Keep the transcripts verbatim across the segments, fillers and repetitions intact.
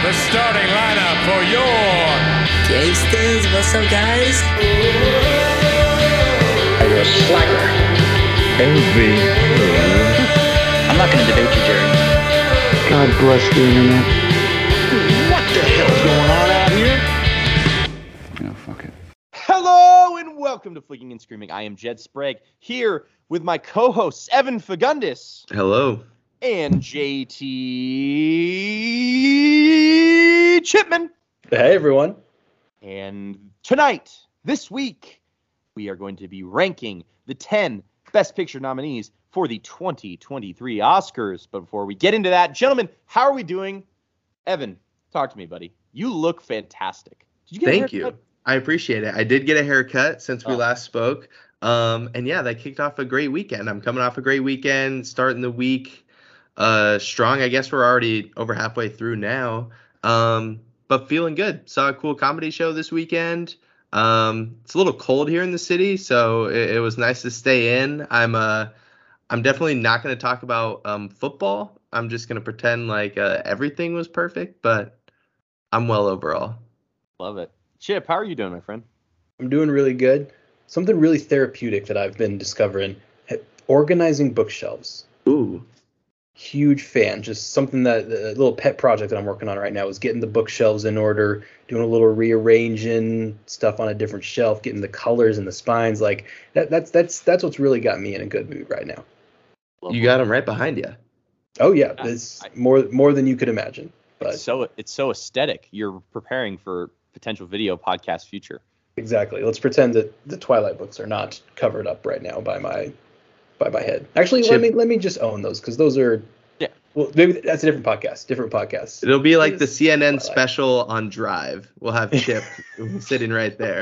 the starting lineup for your Gangsters, what's up, guys? You're a slacker. L V. I'm not going to debate you, Jerry. God bless the internet. What the hell's going on out here? Yeah, fuck it. Hello and welcome to Flicking and Screaming. I am Jed Sprague here with my co-hosts Evan Fagundis. Hello. And J T Chipman. Hey, everyone. And tonight, this week, we are going to be ranking the ten Best Picture nominees for the twenty twenty-three Oscars. But before we get into that, gentlemen, how are we doing? Evan, talk to me, buddy. You look fantastic. Did you get Thank a you. haircut? I appreciate it. I did get a haircut since we Oh. last spoke. Um, and yeah, that kicked off a great weekend. I'm coming off a great weekend, starting the week uh, strong. I guess we're already over halfway through now. Um, but feeling good. Saw a cool comedy show this weekend. Um, it's a little cold here in the city, so it, it was nice to stay in. I'm uh, I'm definitely not going to talk about um, football. I'm just going to pretend like uh, everything was perfect, but I'm well overall. Love it. Chip, how are you doing, my friend? I'm doing really good. Something really therapeutic that I've been discovering. Organizing bookshelves. Ooh. Huge fan. Just something that, a little pet project that I'm working on right now is getting the bookshelves in order, doing a little rearranging stuff on a different shelf, getting the colors and the spines. Like that, that's that's that's what's really got me in a good mood right now. You got them right behind you. Oh yeah, it's more more than you could imagine. But It's so it's so aesthetic. You're preparing for potential video podcast future. exactly. Let's pretend that the Twilight books are not covered up right now by my by my head. Actually, Chip. let me let me just own those because those are Yeah. Well, maybe that's a different podcast. Different podcast. It'll be like the It's C N N Twilight. special on Drive. We'll have Chip sitting right there.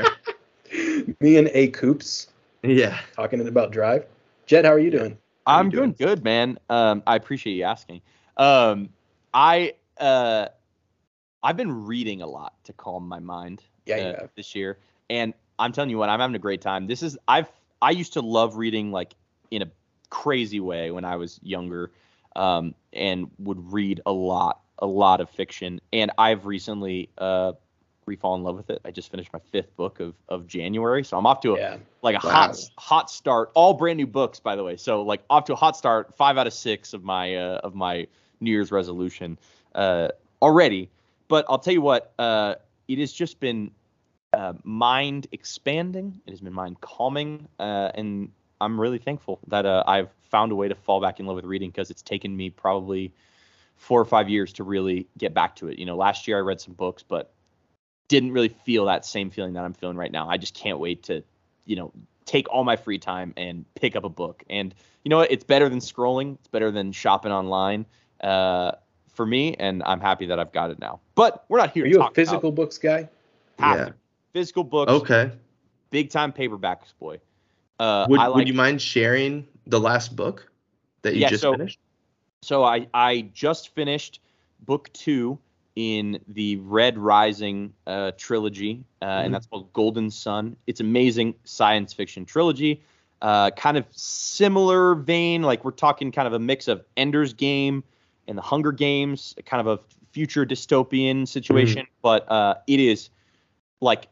Me and A Coops Yeah. talking about Drive. Jed, how are you doing? How I'm you doing doing? good, man. Um, I appreciate you asking. Um, I uh, I've been reading a lot to calm my mind Yeah, you uh, have. this year, and I'm telling you what, I'm having a great time. This is I've I used to love reading like in a crazy way when I was younger, um, and would read a lot, a lot of fiction. And I've recently uh, re-fallen in love with it. I just finished my fifth book of of January, so I'm off to a Yeah. like a Wow. hot hot start. All brand new books, by the way. So like off to a hot start. Five out of six of my uh, of my New Year's resolution uh, already. But I'll tell you what, uh, it has just been uh, mind expanding. It has been mind calming, uh, and I'm really thankful that uh, I've found a way to fall back in love with reading because it's taken me probably four or five years to really get back to it. You know, last year I read some books, but didn't really feel that same feeling that I'm feeling right now. I just can't wait to, you know, take all my free time and pick up a book. And you know what? It's better than scrolling. It's better than shopping online uh, for me. And I'm happy that I've got it now. But we're not here Are to you a talk physical about books guy? have Yeah. to. Physical books. Okay. Big time paperbacks, boy. Uh, Would I like, Would you mind sharing the last book that you Yeah, just so- finished? So I, I just finished book two in the Red Rising uh, trilogy, uh, Mhm. and that's called Golden Sun. It's amazing science fiction trilogy, uh, kind of similar vein. Like we're talking kind of a mix of Ender's Game and the Hunger Games, kind of a future dystopian situation. But uh, it is like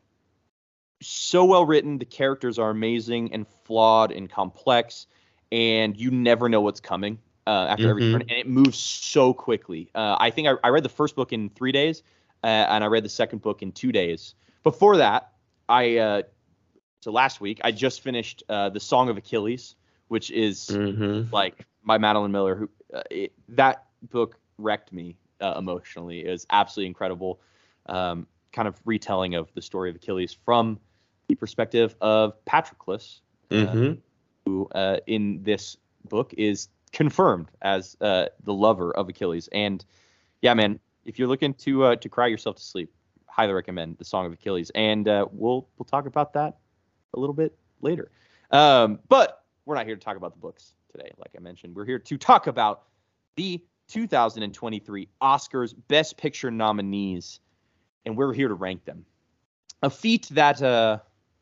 so well written. The characters are amazing and flawed and complex, and you never know what's coming uh, after every Mhm. turn, and it moves so quickly. Uh, I think I, I read the first book in three days, uh, and I read the second book in two days. Before that, I uh, so last week I just finished uh, the Song of Achilles, which is Mm-hmm. like by Madeline Miller. Who uh, it, that book wrecked me uh, emotionally. It was absolutely incredible. Um, kind of retelling of the story of Achilles from the perspective of Patroclus, Mm-hmm. who uh, in this book is confirmed as uh, the lover of Achilles. And yeah, man, if you're looking to uh, to cry yourself to sleep, highly recommend the Song of Achilles. And uh, we'll we'll talk about that a little bit later. Um, but we're not here to talk about the books today. Like I mentioned, we're here to talk about the two thousand twenty-three Oscars Best Picture nominees, and we're here to rank them. A feat that uh,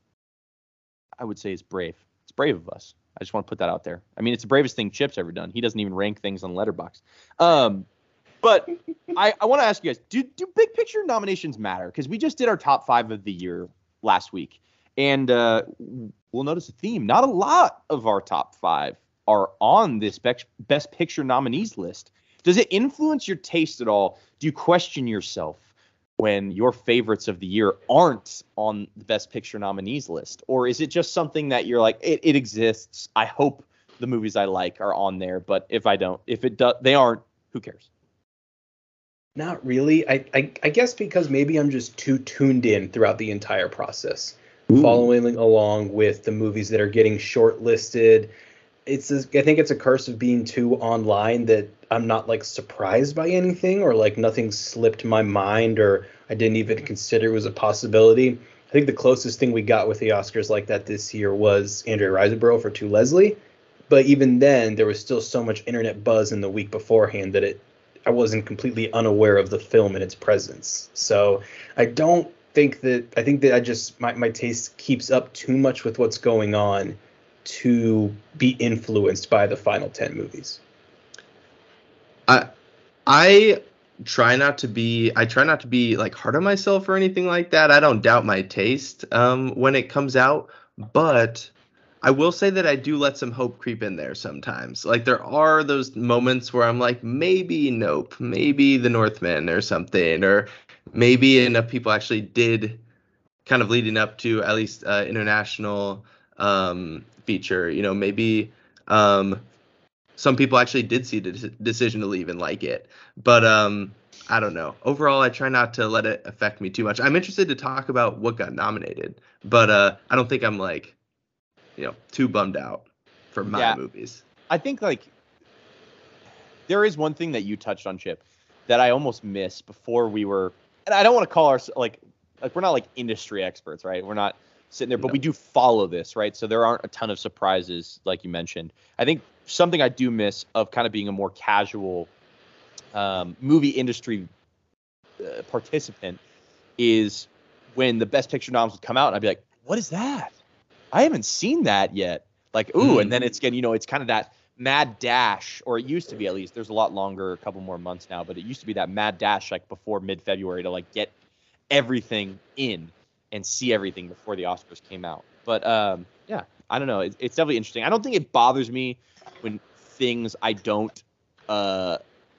I would say is brave. It's brave of us. I just want to put that out there. I mean, it's the bravest thing Chip's ever done. He doesn't even rank things on Letterboxd. Um, But I, I want to ask you guys, do do big picture nominations matter? Because we just did our top five of the year last week. And uh, we'll notice a theme. Not a lot of our top five are on this best, best picture nominees list. Does it influence your taste at all? Do you question yourself when your favorites of the year aren't on the best picture nominees list? Or is it just something that you're like, it, it exists. I hope the movies I like are on there. But if I don't, if it do, they aren't, who cares? Not really. I, I I guess because maybe I'm just too tuned in throughout the entire process, Ooh. following along with the movies that are getting shortlisted. It's a, I think it's a curse of being too online that I'm not like surprised by anything, or like nothing slipped my mind, or I didn't even consider it was a possibility. I think the closest thing we got with the Oscars like that this year was Andrea Riseborough for To Leslie. But even then, there was still so much internet buzz in the week beforehand that it I wasn't completely unaware of the film and its presence. So I don't think that I think that I just my, my taste keeps up too much with what's going on to be influenced by the final ten movies. I I try not to be I try not to be like hard on myself or anything like that. I don't doubt my taste um, when it comes out, but I will say that I do let some hope creep in there sometimes. Like there are those moments where I'm like, maybe Nope, maybe The Northman or something, or maybe enough people actually did kind of leading up to at least uh, international um, feature. You know, maybe um, some people actually did see the de- decision to leave and like it. But um, I don't know. Overall, I try not to let it affect me too much. I'm interested to talk about what got nominated, but uh, I don't think I'm like, you know, too bummed out for my yeah, movies. I think like there is one thing that you touched on, Chip, that I almost missed before we were, and I don't want to call ourselves like, like we're not like industry experts, right? We're not sitting there, but no. we do follow this, right? So there aren't a ton of surprises, like you mentioned. I think something I do miss of kind of being a more casual um, movie industry uh, participant is when the Best Picture noms would come out, and I'd be like, what is that? I haven't seen that yet. Like, ooh, mm. and then it's getting, you know, it's kind of that mad dash, or it used to be at least. There's a lot longer, a couple more months now, but it used to be that mad dash like before mid-February to like get everything in and see everything before the Oscars came out. But um, yeah, I don't know. It, it's definitely interesting. I don't think it bothers me when things I don't uh,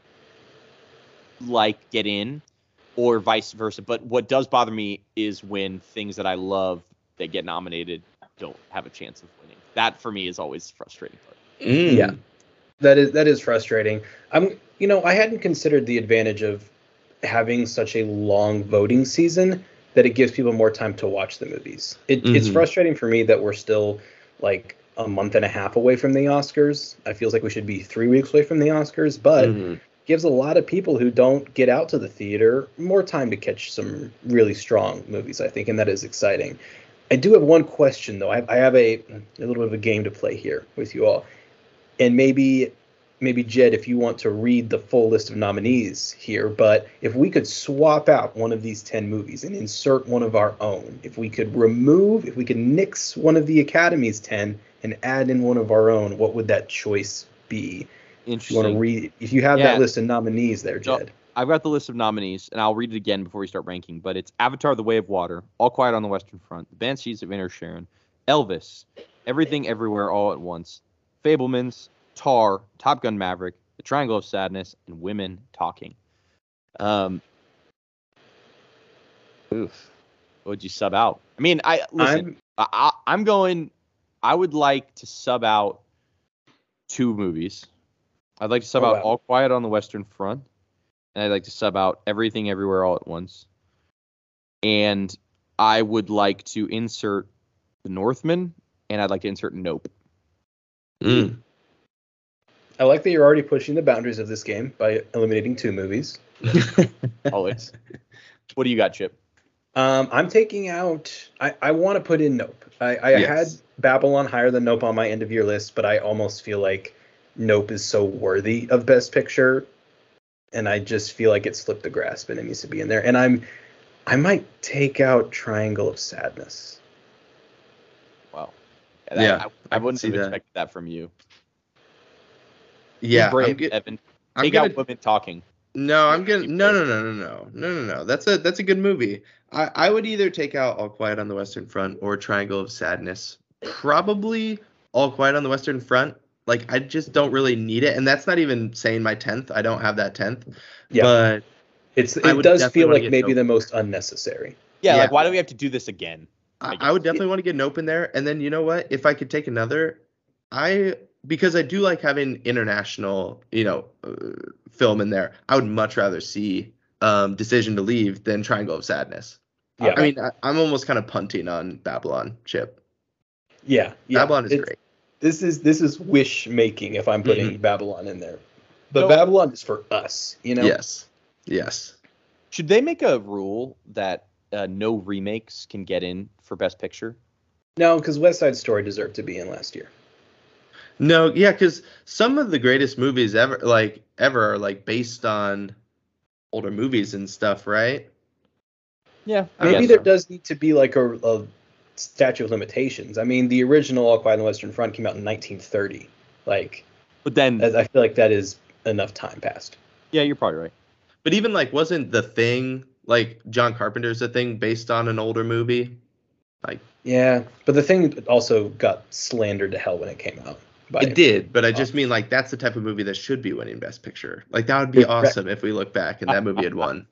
like get in, or vice versa. But what does bother me is when things that I love that get nominated don't have a chance of winning. That for me is always frustrating. Mm. Yeah, that is that is frustrating. I'm, you know, I hadn't considered the advantage of having such a long voting season that it gives people more time to watch the movies. It, mm-hmm. It's frustrating for me that we're still like a month and a half away from the Oscars. I feels like we should be three weeks away from the Oscars, but mm-hmm. gives a lot of people who don't get out to the theater more time to catch some really strong movies, I think, and that is exciting. I do have one question, though. I, I have a, a little bit of a game to play here with you all. And maybe, maybe Jed, if you want to read the full list of nominees here, but if we could swap out one of these ten movies and insert one of our own, if we could remove, if we could nix one of the Academy's ten and add in one of our own, what would that choice be? Interesting. If you want to read, if you have yeah. that list of nominees there, Jed. So, I've got the list of nominees, and I'll read it again before we start ranking, but it's Avatar: The Way of Water, All Quiet on the Western Front, The Banshees of Inisherin, Elvis, Everything Everywhere All at Once, Fabelmans, Tar, Top Gun Maverick, The Triangle of Sadness, and Women Talking. Um, oof. What would you sub out? I mean, I listen, I'm, I, I'm going, I would like to sub out two movies. I'd like to sub oh, out wow. All Quiet on the Western Front. And I'd like to sub out Everything Everywhere All at Once. And I would like to insert The Northman, and I'd like to insert Nope. Mm. I like that you're already pushing the boundaries of this game by eliminating two movies. Always. What do you got, Chip? Um, I'm taking out... I, I want to put in Nope. I, I yes. had Babylon higher than Nope on my end-of-year list, but I almost feel like Nope is so worthy of Best Picture, and I just feel like it slipped the grasp and it needs to be in there. And I'm, I might take out Triangle of Sadness. Wow. Yeah, that, yeah I, I, I wouldn't have expected that. that from you. Yeah. Brave, I'm get, Evan. I'm take gonna, out Women Talking. No, I'm gonna no no no no no no no no. That's a that's a good movie. I, I would either take out All Quiet on the Western Front or Triangle of Sadness. Probably All Quiet on the Western Front. Like I just don't really need it, and that's not even saying my tenth. I don't have that tenth. Yeah. But It's I it would does definitely feel wanna like get maybe Nope. the most unnecessary. Yeah, Yeah. like why do we have to do this again? I, I I would guess. definitely want to get Nope in there. And then you know what? If I could take another, I because I do like having international, you know, uh, film in there. I would much rather see um, Decision to Leave than Triangle of Sadness. Yeah. I mean, I, I'm almost kind of punting on Babylon, Chip. Yeah, yeah. Babylon is It's- great. This is this is wish making if I'm putting Mhm. Babylon in there. But So- Babylon is for us, you know? Yes. Yes. Should they make a rule that uh, no remakes can get in for Best Picture? No, because West Side Story deserved to be in last year. No, yeah, because some of the greatest movies ever, like ever, are like based on older movies and stuff, right? Yeah, I Maybe guess there so. does need to be like a, a statute of limitations. I mean, the original All Quiet on the Western Front came out in nineteen thirty. Like, But then, I I feel like that is enough time passed. yeah, you're probably right. But even like, wasn't The Thing, like John Carpenter's The Thing, based on an older movie? Like Yeah, but the thing also got slandered to hell when it came out. By it did, but I just mean like that's the type of movie that should be winning Best Picture. Like that would be Right. awesome if we look back and that movie had won.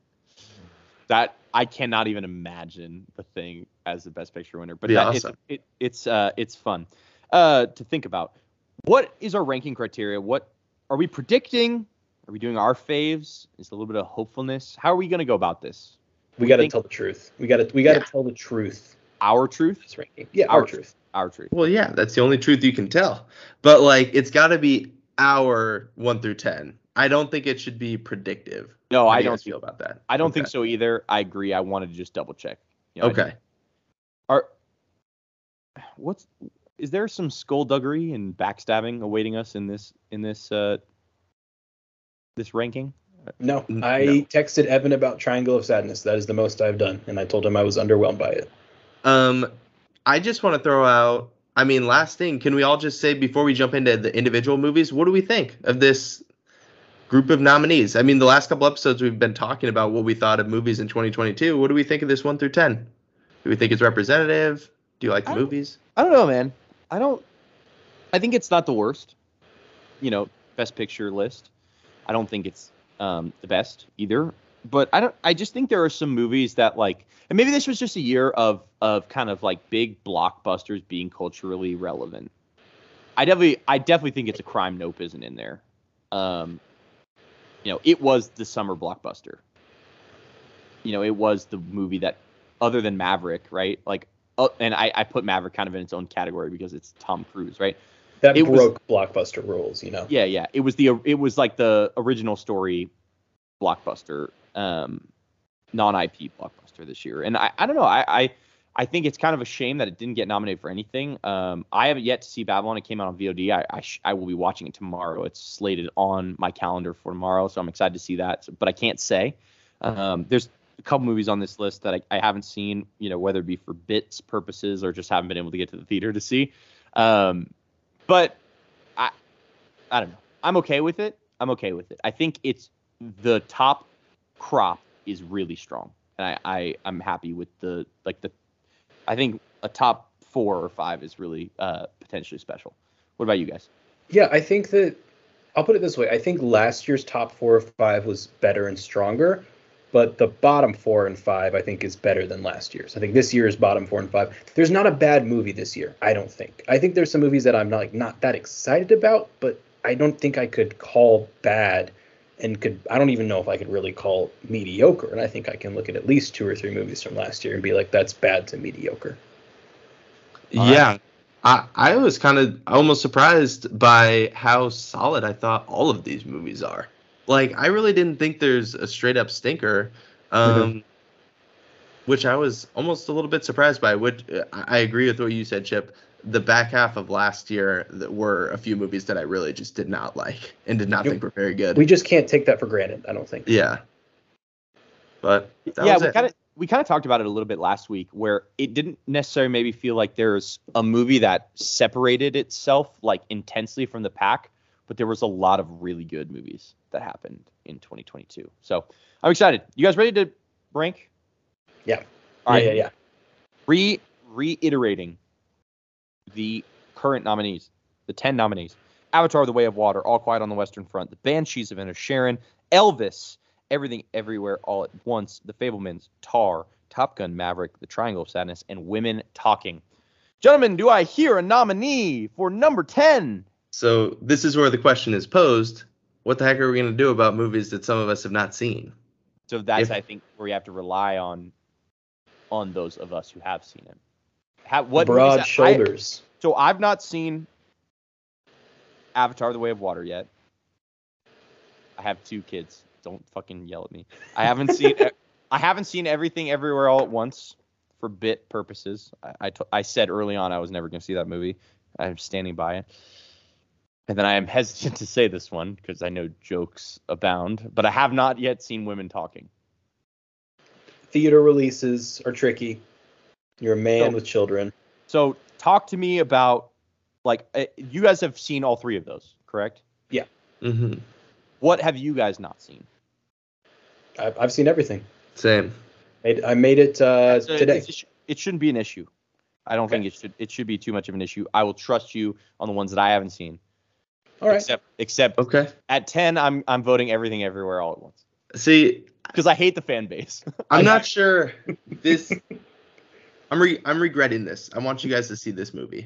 That I cannot even imagine The Thing as the Best Picture winner. But Be that, awesome. it's it, it's uh it's fun uh to think about. What is our ranking criteria? What are we predicting? Are we doing our faves? Is a little bit of hopefulness? How are we going to go about this? we got to think- tell the truth. We got to we got to Yeah. tell the truth. Our truth? This ranking. Yeah, our, Our truth. Our truth. Well, yeah, that's the only truth you can tell. But like, it's got to be our one through ten. I don't think it should be predictive. No, How I do you don't guys feel about that. I don't Okay. think so either. I agree. I wanted to just double check. You know, I Okay. didn't- Are what's is there some skullduggery and backstabbing awaiting us in this in this uh this ranking? No, N- I no. texted Evan about Triangle of Sadness. That is the most I've done, and I told him I was underwhelmed by it. Um, I just want to throw out. I mean, last thing, can we all just say before we jump into the individual movies, what do we think of this group of nominees? I mean, the last couple episodes we've been talking about what we thought of movies in twenty twenty-two. What do we think of this one through ten? Do we think it's representative? Do you like the I don't- movies? I don't know, man. I don't. I think it's not the worst. You know, Best Picture list. I don't think it's um, the best either. But I don't. I just think there are some movies that like, and maybe this was just a year of of kind of like big blockbusters being culturally relevant. I definitely, I definitely think it's a crime Nope isn't in there. Um, you know, it was the summer blockbuster. You know, it was the movie that, other than Maverick, right? Like, uh, and I, I put Maverick kind of in its own category because it's Tom Cruise, right? That It was- broke blockbuster rules, you know. Yeah, yeah. It was the it was like the original story blockbuster, um, non-I P blockbuster this year. And I, I don't know. I, I I think it's kind of a shame that it didn't get nominated for anything. Um, I haven't yet to see Babylon. It came out on V O D. I I, sh- I will be watching it tomorrow. It's slated on my calendar for tomorrow, so I'm excited to see that. So, but I can't say. Um, there's a couple movies on this list that I, I haven't seen. You know, whether it be for bits purposes or just haven't been able to get to the theater to see. Um, but I I don't know. I'm okay with it. I'm okay with it. I think it's the top crop is really strong, and I, I I'm happy with the like the. I think a top four or five is really uh, potentially special. What about you guys? Yeah, I think that I'll put it this way. I think last year's top four or five was better and stronger, but the bottom four and five I think is better than last year's. I think this year's bottom four and five. There's not a bad movie this year, I don't think. I think there's some movies that I'm not like not that excited about, but I don't think I could call bad and could I don't even know if I could really call mediocre. And I think I can look at at least two or three movies from last year and be like, that's bad to mediocre. Yeah. I, I was kind of almost surprised by how solid I thought all of these movies are. Like, I really didn't think there's a straight up stinker, um, Mm-hmm. which I was almost a little bit surprised by. Which I I agree with what you said, Chip. The back half of last year that were a few movies that I really just did not like and did not Yep. think were very good. We just can't take that for granted, I don't think. yeah. But that yeah, was we it. kind of we kind of talked about it a little bit last week, where it didn't necessarily maybe feel like there's a movie that separated itself like intensely from the pack, but but there was a lot of really good movies that happened in twenty twenty-two. So I'm excited. You guys ready to rank? Yeah. All right. Yeah, yeah, yeah. Re reiterating the current nominees, the ten nominees: Avatar: The Way of Water, All Quiet on the Western Front, The Banshees of Inisherin, Elvis, Everything Everywhere All at Once, The Fabelmans, Tar, Top Gun: Maverick, The Triangle of Sadness, and Women Talking. Gentlemen, do I hear a nominee for number ten? So this is where the question is posed. What the heck are we going to do about movies that some of us have not seen? So that's, If- I think, where you have to rely on on those of us who have seen it. How, what Broad movies- I- shoulders. so I've not seen Avatar: The Way of Water yet. I have two kids. Don't fucking yell at me. I haven't seen I haven't seen Everything Everywhere All at Once for bit purposes. I I, t- I said early on I was never going to see that movie. I'm standing by it. And then I am hesitant to say this one because I know jokes abound, but I have not yet seen Women Talking. Theater releases are tricky. You're a man So- with children. So talk to me about, like, uh, you guys have seen all three of those, correct? Mm-hmm. What have you guys not seen? I've, I've seen everything. Same. Made, I made it uh, So today. it's- it shouldn't be an issue. I don't think it should. It should be too much of an issue. I will trust you on the ones that I haven't seen. All right. Except, except Okay. at ten, I'm I'm voting Everything Everywhere All at Once See, because I hate the fan base. I'm not sure this. I'm re- I'm regretting this. I want you guys to see this movie.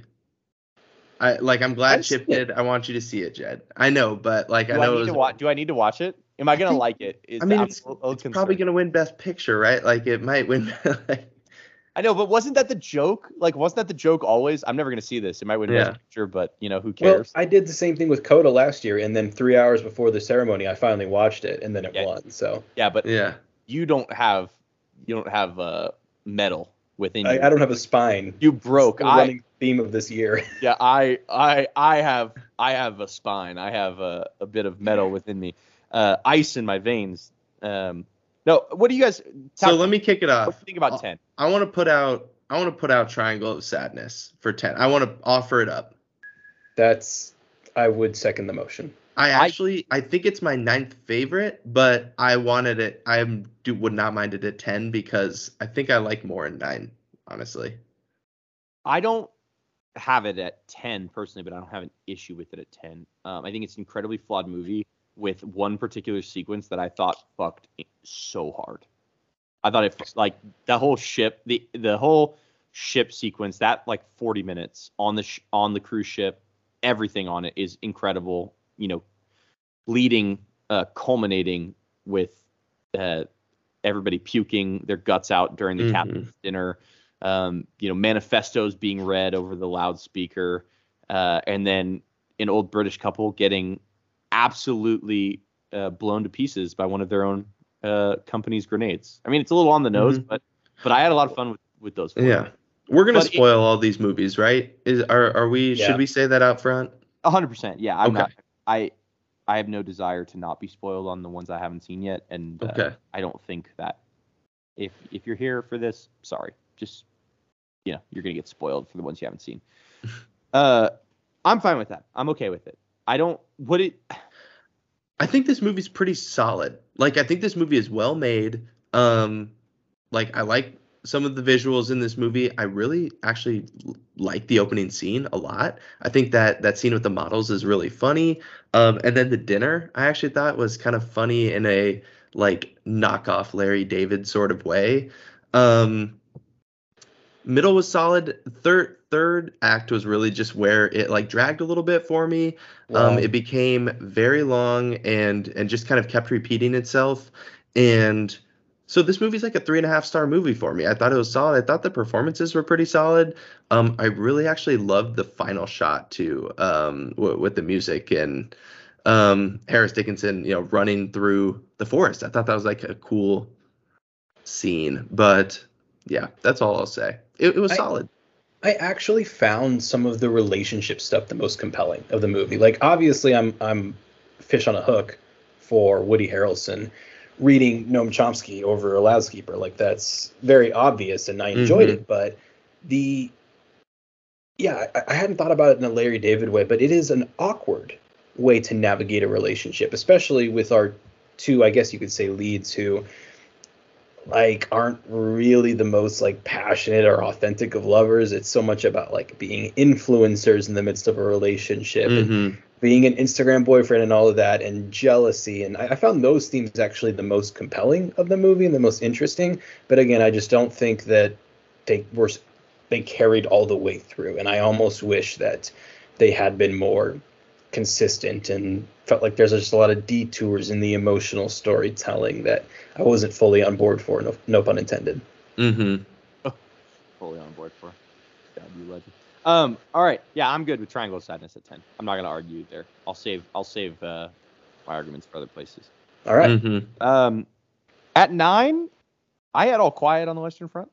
I like. I'm glad I've Chip seen it. did. I want you to see it, Jed. I know, but like do I I, know it need was. to watch? Do I need to watch it? Am I gonna think- like it? Is I mean, I'm it's, a little it's probably concerned. gonna win Best Picture, right? Like it might win. like, I know, but wasn't that the joke? Like, wasn't that the joke always? I'm never gonna see this. It might win Yeah. Best Picture, but you know who Well, cares? I did the same thing with Coda last year, and then three hours before the ceremony, I finally watched it, and then it Yeah. won. So yeah, but yeah. you don't have you don't have uh, metal within you. I, I don't have a spine. You broke. It's the I running theme of this year. yeah. I I I have I have a spine. I have a, a bit of metal within me. Uh, ice in my veins. Um, no. What do you guys? So talk- let me kick it What do off. you think about ten? I want to put out. I want to put out Triangle of Sadness for ten. I want to offer it up. That's I would second the motion. I actually, I, think it's my ninth favorite, but I wanted it. I do would not mind it at ten because I think I like more in nine, honestly. I don't have it at ten personally, but I don't have an issue with it at ten. Um, I think it's an incredibly flawed movie with one particular sequence that I thought fucked it so hard. I thought it like the whole ship, the the whole ship sequence, that like forty minutes on the sh- on the cruise ship, everything on it is incredible. You know, leading, uh, culminating with uh, everybody puking their guts out during the Mhm. captain's dinner. Um, you know, manifestos being read over the loudspeaker, uh, and then an old British couple getting absolutely uh, blown to pieces by one of their own uh, company's grenades. I mean, it's a little on the nose, Mhm. but but I had a lot of fun with, with those. Yeah, we're gonna But it- spoil all these movies, right? Is are are we? Yeah. Should we say that out front? A hundred percent. Yeah, I'm Okay. not. I I have no desire to not be spoiled on the ones I haven't seen yet, and uh, Okay. I don't think that if if you're here for this, sorry, just you know, you're gonna get spoiled for the ones you haven't seen. uh, I'm fine with that. I'm okay with it. I don't. What it. I think this movie's pretty solid. Like I think this movie is well made. Um, like I like some of the visuals in this movie. I really actually l- like the opening scene a lot. I think that that scene with the models is really funny. Um, and then the dinner I actually thought was kind of funny in a like knockoff Larry David sort of way. Um, middle was solid. Third third act was really just where it like dragged a little bit for me. Um, Long. it became very long and and just kind of kept repeating itself. And so this movie's like a three and a half star movie for me. I thought it was solid. I thought the performances were pretty solid. Um, I really actually loved the final shot too, um, w- with the music and um, Harris Dickinson, you know, running through the forest. I thought that was like a cool scene. But yeah, that's all I'll say. It, it was I- solid. I actually found some of the relationship stuff the most compelling of the movie. Like obviously I'm I'm fish on a hook for Woody Harrelson reading Noam Chomsky over a loudspeaker. Like that's very obvious and I enjoyed Mhm. it. But the yeah, I, I hadn't thought about it in a Larry David way, but it is an awkward way to navigate a relationship, especially with our two, I guess you could say, leads who like aren't really the most like passionate or authentic of lovers. It's so much about like being influencers in the midst of a relationship Mm-hmm. and being an Instagram boyfriend and all of that, and jealousy. And I, I found those themes actually the most compelling of the movie and the most interesting. But again, I just don't think that they were they carried all the way through. And I almost wish that they had been more consistent, and felt like there's just a lot of detours in the emotional storytelling that I wasn't fully on board for. No, no pun intended. Mm-hmm. Fully on board for. God, you legend. Um. All right. Yeah, I'm good with Triangle of Sadness at ten. I'm not gonna argue there. I'll save. I'll save uh, my arguments for other places. All right. Mm-hmm. Um, at nine, I had All Quiet on the Western Front.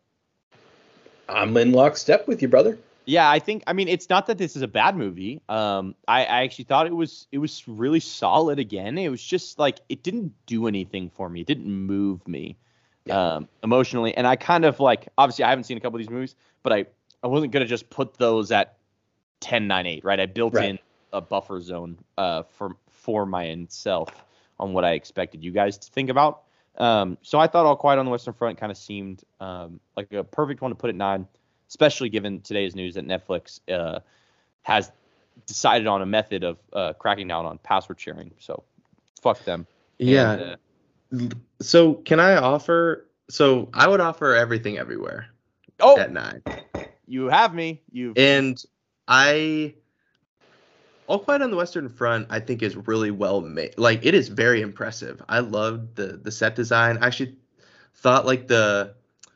I'm in lockstep with you, brother. Yeah, I think. I mean, it's not that this is a bad movie. Um, I, I actually thought it was. It was really solid. Again, it was just like it didn't do anything for me. It didn't move me, Yeah. um, emotionally. And I kind of like. Obviously, I haven't seen a couple of these movies, but I, I wasn't gonna just put those at ten, nine, eight. Right. I built Right. in a buffer zone uh for for myself on what I expected you guys to think about. Um, so I thought All Quiet on the Western Front kind of seemed um like a perfect one to put at nine. Especially given today's news that Netflix uh, has decided on a method of uh, cracking down on password sharing. So, fuck them. Yeah. And, uh, So can I offer? So I would offer Everything Everywhere oh, at nine. you have me. You. And I, All Quiet on the Western Front, I think is really well made. Like, it is very impressive. I loved the the set design. I actually thought like the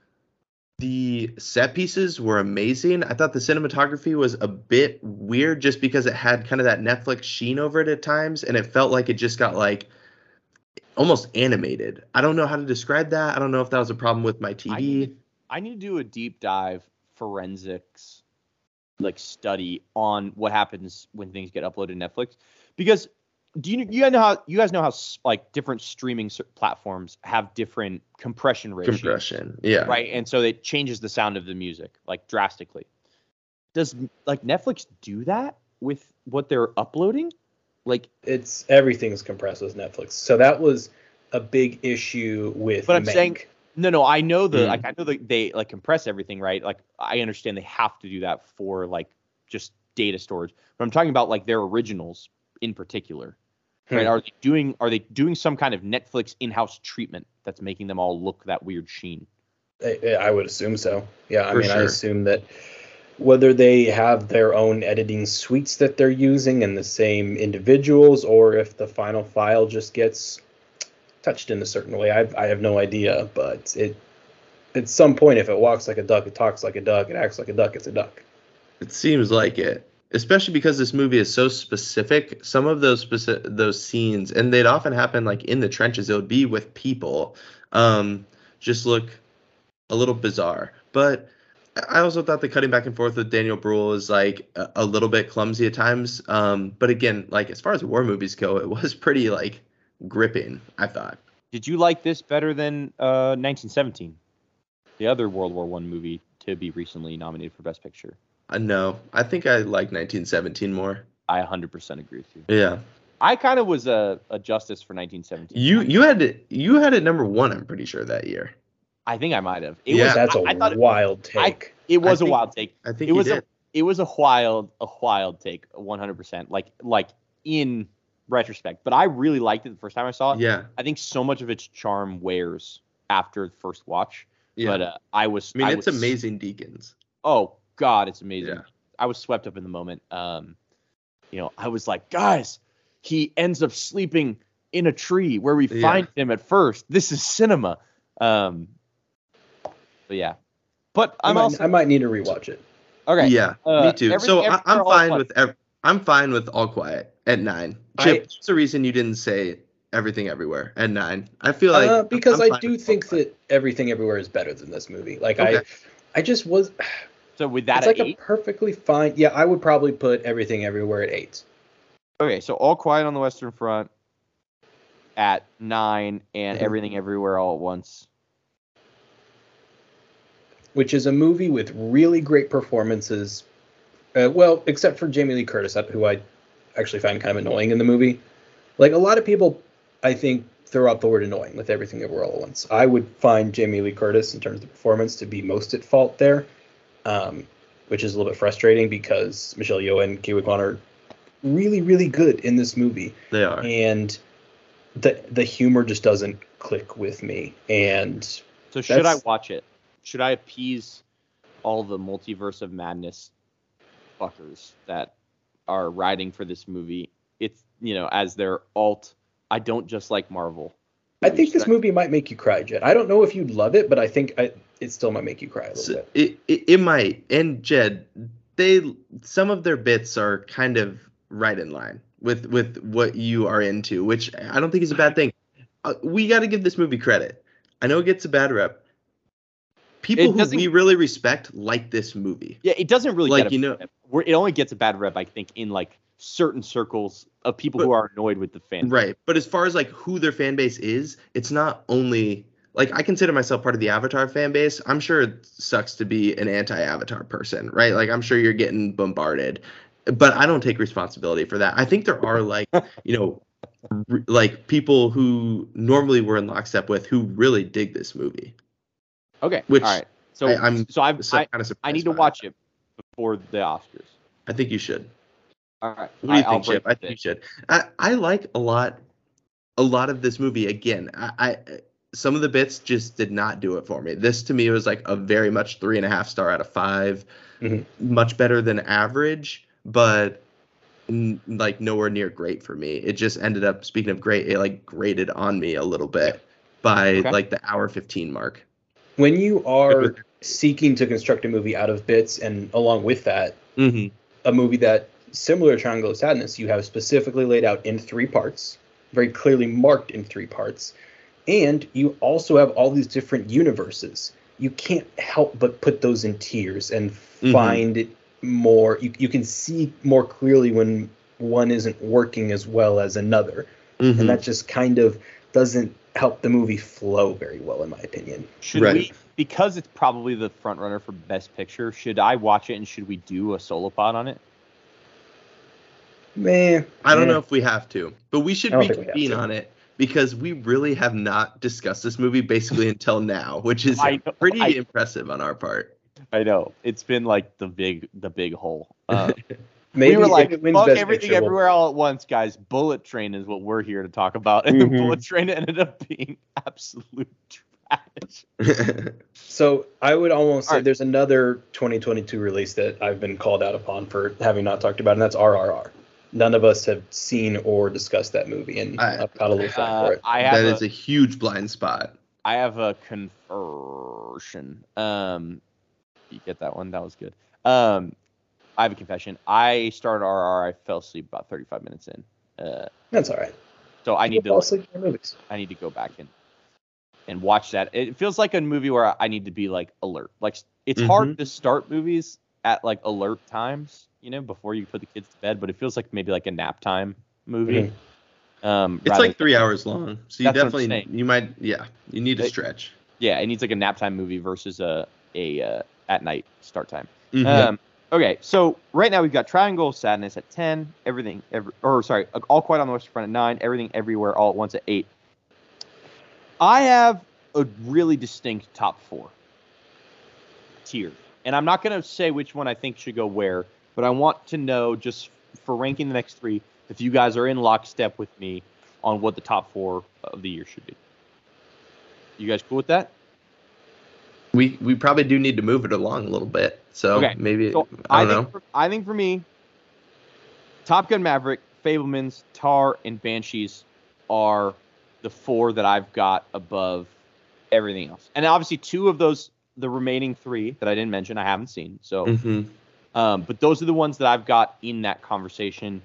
the set pieces were amazing. I thought the cinematography was a bit weird just because it had kind of that Netflix sheen over it at times, and it felt like it just got like almost animated. I don't know how to describe that. I don't know if that was a problem with my T V. I need, I need to do a deep dive forensics like study on what happens when things get uploaded to Netflix, because do you you guys know how you guys know how like different streaming s- platforms have different compression ratios, Compression, yeah. right? And so it changes the sound of the music like drastically. Does like Netflix do that with what they're uploading? Like, It's everything's compressed with Netflix. So that was a big issue with but I'm Mank. saying no, no. I know the Mm. like I know that they like compress everything, right? Like I understand they have to do that for like just data storage. But I'm talking about like their originals in particular. Right? Hmm. Are they doing are they doing some kind of Netflix in-house treatment that's making them all look that weird sheen? I, I would assume so. Yeah, I For mean, I sure. assume that whether they have their own editing suites that they're using and the same individuals, or if the final file just gets touched in a certain way, I, I have no idea. But it, at some point, if it walks like a duck, it talks like a duck, it acts like a duck, it's a duck. It seems like it, especially because this movie is so specific. Some of those specific those scenes, and they'd often happen like in the trenches. It would be with people, um, just look a little bizarre. But I also thought the cutting back and forth with Daniel Bruhl is like a, a little bit clumsy at times. Um, but again, like as far as war movies go, it was pretty like gripping, I thought. Did you like this better than uh, nineteen seventeen, the other World War One movie to be recently nominated for Best Picture? Uh, no, I think I like nineteen seventeen more. I one hundred percent agree with you. Yeah. I kind of was a, a justice for nineteen seventeen. You you had it you had it number one, I'm pretty sure, that year. I think I might have. It Yeah. was, That's a I, I thought it, wild take. it was I a think- wild take. I think It you was did. a it was a wild a wild take, one hundred percent. Like like in retrospect, but I really liked it the first time I saw it. Yeah. I think so much of its charm wears after the first watch. Yeah. But uh, I was. I mean, it's was, amazing Deacons. Oh God, it's amazing. Yeah. I was swept up in the moment. Um, you know, I was like, guys, he ends up sleeping in a tree where we Yeah. find him at first. This is cinema. Um, but yeah, but I I'm might, also I might need to rewatch it. okay. Yeah, Uh, me too. So everything I, I'm everywhere, all fine quiet. with ev- I'm fine with All Quiet at nine. I- Chip, what's the reason you didn't say Everything Everywhere at nine? I feel like uh, because I'm I fine do with All think Quiet. that Everything Everywhere is better than this movie. Like Okay. I, I just was. So with that It's at like eight. a perfectly fine. Yeah, I would probably put Everything Everywhere at eight. Okay, so All Quiet on the Western Front at nine, and Mhm. Everything Everywhere All at Once. Which is a movie with really great performances. Uh, well, except for Jamie Lee Curtis, who I, actually find kind of annoying in the movie. Like a lot of people, I think, throw out the word annoying with Everything Everywhere All at Once. I would find Jamie Lee Curtis, in terms of the performance, to be most at fault there, um, which is a little bit frustrating because Michelle Yeoh and Ke Huy Quan are really, really good in this movie. They are. And the the humor just doesn't click with me. And So should I that's- watch it? Should I appease all the multiverse of madness fuckers that are writing for this movie? It's, you know, as their alt, I don't just like Marvel. I think Should this movie might make you cry, Jed. I don't know if you'd love it, but I think I, it still might make you cry a little So bit. it, it it might. And Jed, they some of their bits are kind of right in line with with what you are into, which I don't think is a bad thing. Uh, we got to give this movie credit. I know it gets a bad rep. People It who doesn't- we really respect like this movie. Yeah, it doesn't really Like, get a you know- bad rep. We're- it only gets a bad rep, I think, in like certain circles of people But- who are annoyed with the fan. Right. But as far as like who their fan base is, it's not only like I consider myself part of the Avatar fan base. I'm sure it sucks to be an anti-Avatar person, right? Like I'm sure you're getting bombarded, but I don't take responsibility for that. I think there are like, you know, r- like people who normally we're in lockstep with who really dig this movie. Okay. Which all right. So I- I'm so I've, So I kind of I need to surprised by watch that. it before the Oscars. I think you should. All right. What do you I, I'll think, Chip? I break think you it. should. I, I like a lot, a lot of this movie. Again, I, I some of the bits just did not do it for me. This to me was like a very much three and a half star out of five, Mhm. much better than average, but n- like nowhere near great for me. It just ended up, speaking of great, it like grated on me a little bit by Okay. like the hour fifteen mark. When you Good are with- seeking to construct a movie out of bits, and along with that, Mm-hmm. a movie that, similar to Triangle of Sadness, you have specifically laid out in three parts, very clearly marked in three parts, and you also have all these different universes. You can't help but put those in tiers and Mhm. find it more. You, you can see more clearly when one isn't working as well as another. Mm-hmm. And that just kind of doesn't help the movie flow very well, in my opinion. Should Right. we, because it's probably the front runner for Best Picture, should I watch it and should we do a solo pod on it? Man, I don't eh. know if we have to, but we should I don't think we have reconvene to. on it because we really have not discussed this movie basically until now, which is I know, pretty I- impressive on our part. I know it's been like the big the big hole. Uh, Maybe we were if like, it wins fuck Best everything Picture, we'll- everywhere all at once, guys. Bullet Train is what we're here to talk about, and Mhm. the Bullet Train ended up being absolute trash. So I would almost say Alright. there's another twenty twenty-two release that I've been called out upon for having not talked about, and that's R R R. None of us have seen or discussed that movie, and I- I've got a little flack for Uh, it. I have That a, is a huge blind spot. I have a conversion. Um, you get that one? That was good. Um, I have a confession. I started R R R. I fell asleep about thirty-five minutes in. Uh, That's all right. so I need People fall to asleep in movies. I need to go back and and watch that. It feels like a movie where I need to be like alert. Like it's Mm-hmm. hard to start movies at like alert times, you know, before you put the kids to bed. But it feels like maybe like a nap time movie. Um, It's rather like three hours long, so you That's what I'm definitely saying. you might yeah you need to It- stretch. Yeah, it needs like a nap time movie versus a a uh, at night start time. Mhm. Um, okay, so right now we've got Triangle of Sadness at ten, everything, every, or sorry, All Quiet on the Western Front at nine, Everything Everywhere All at Once at eight. I have a really distinct top four tier, and I'm not going to say which one I think should go where, but I want to know just for ranking the next three if you guys are in lockstep with me on what the top four of the year should be. You guys cool with that? We we probably do need to move it along a little bit, so Okay, maybe So I I, don't know. think for, I think for me, Top Gun Maverick, Fablemans, Tar, and Banshees are the four that I've got above everything else. And obviously, two of those, the remaining three that I didn't mention, I haven't seen. So, Mhm. um, but those are the ones that I've got in that conversation.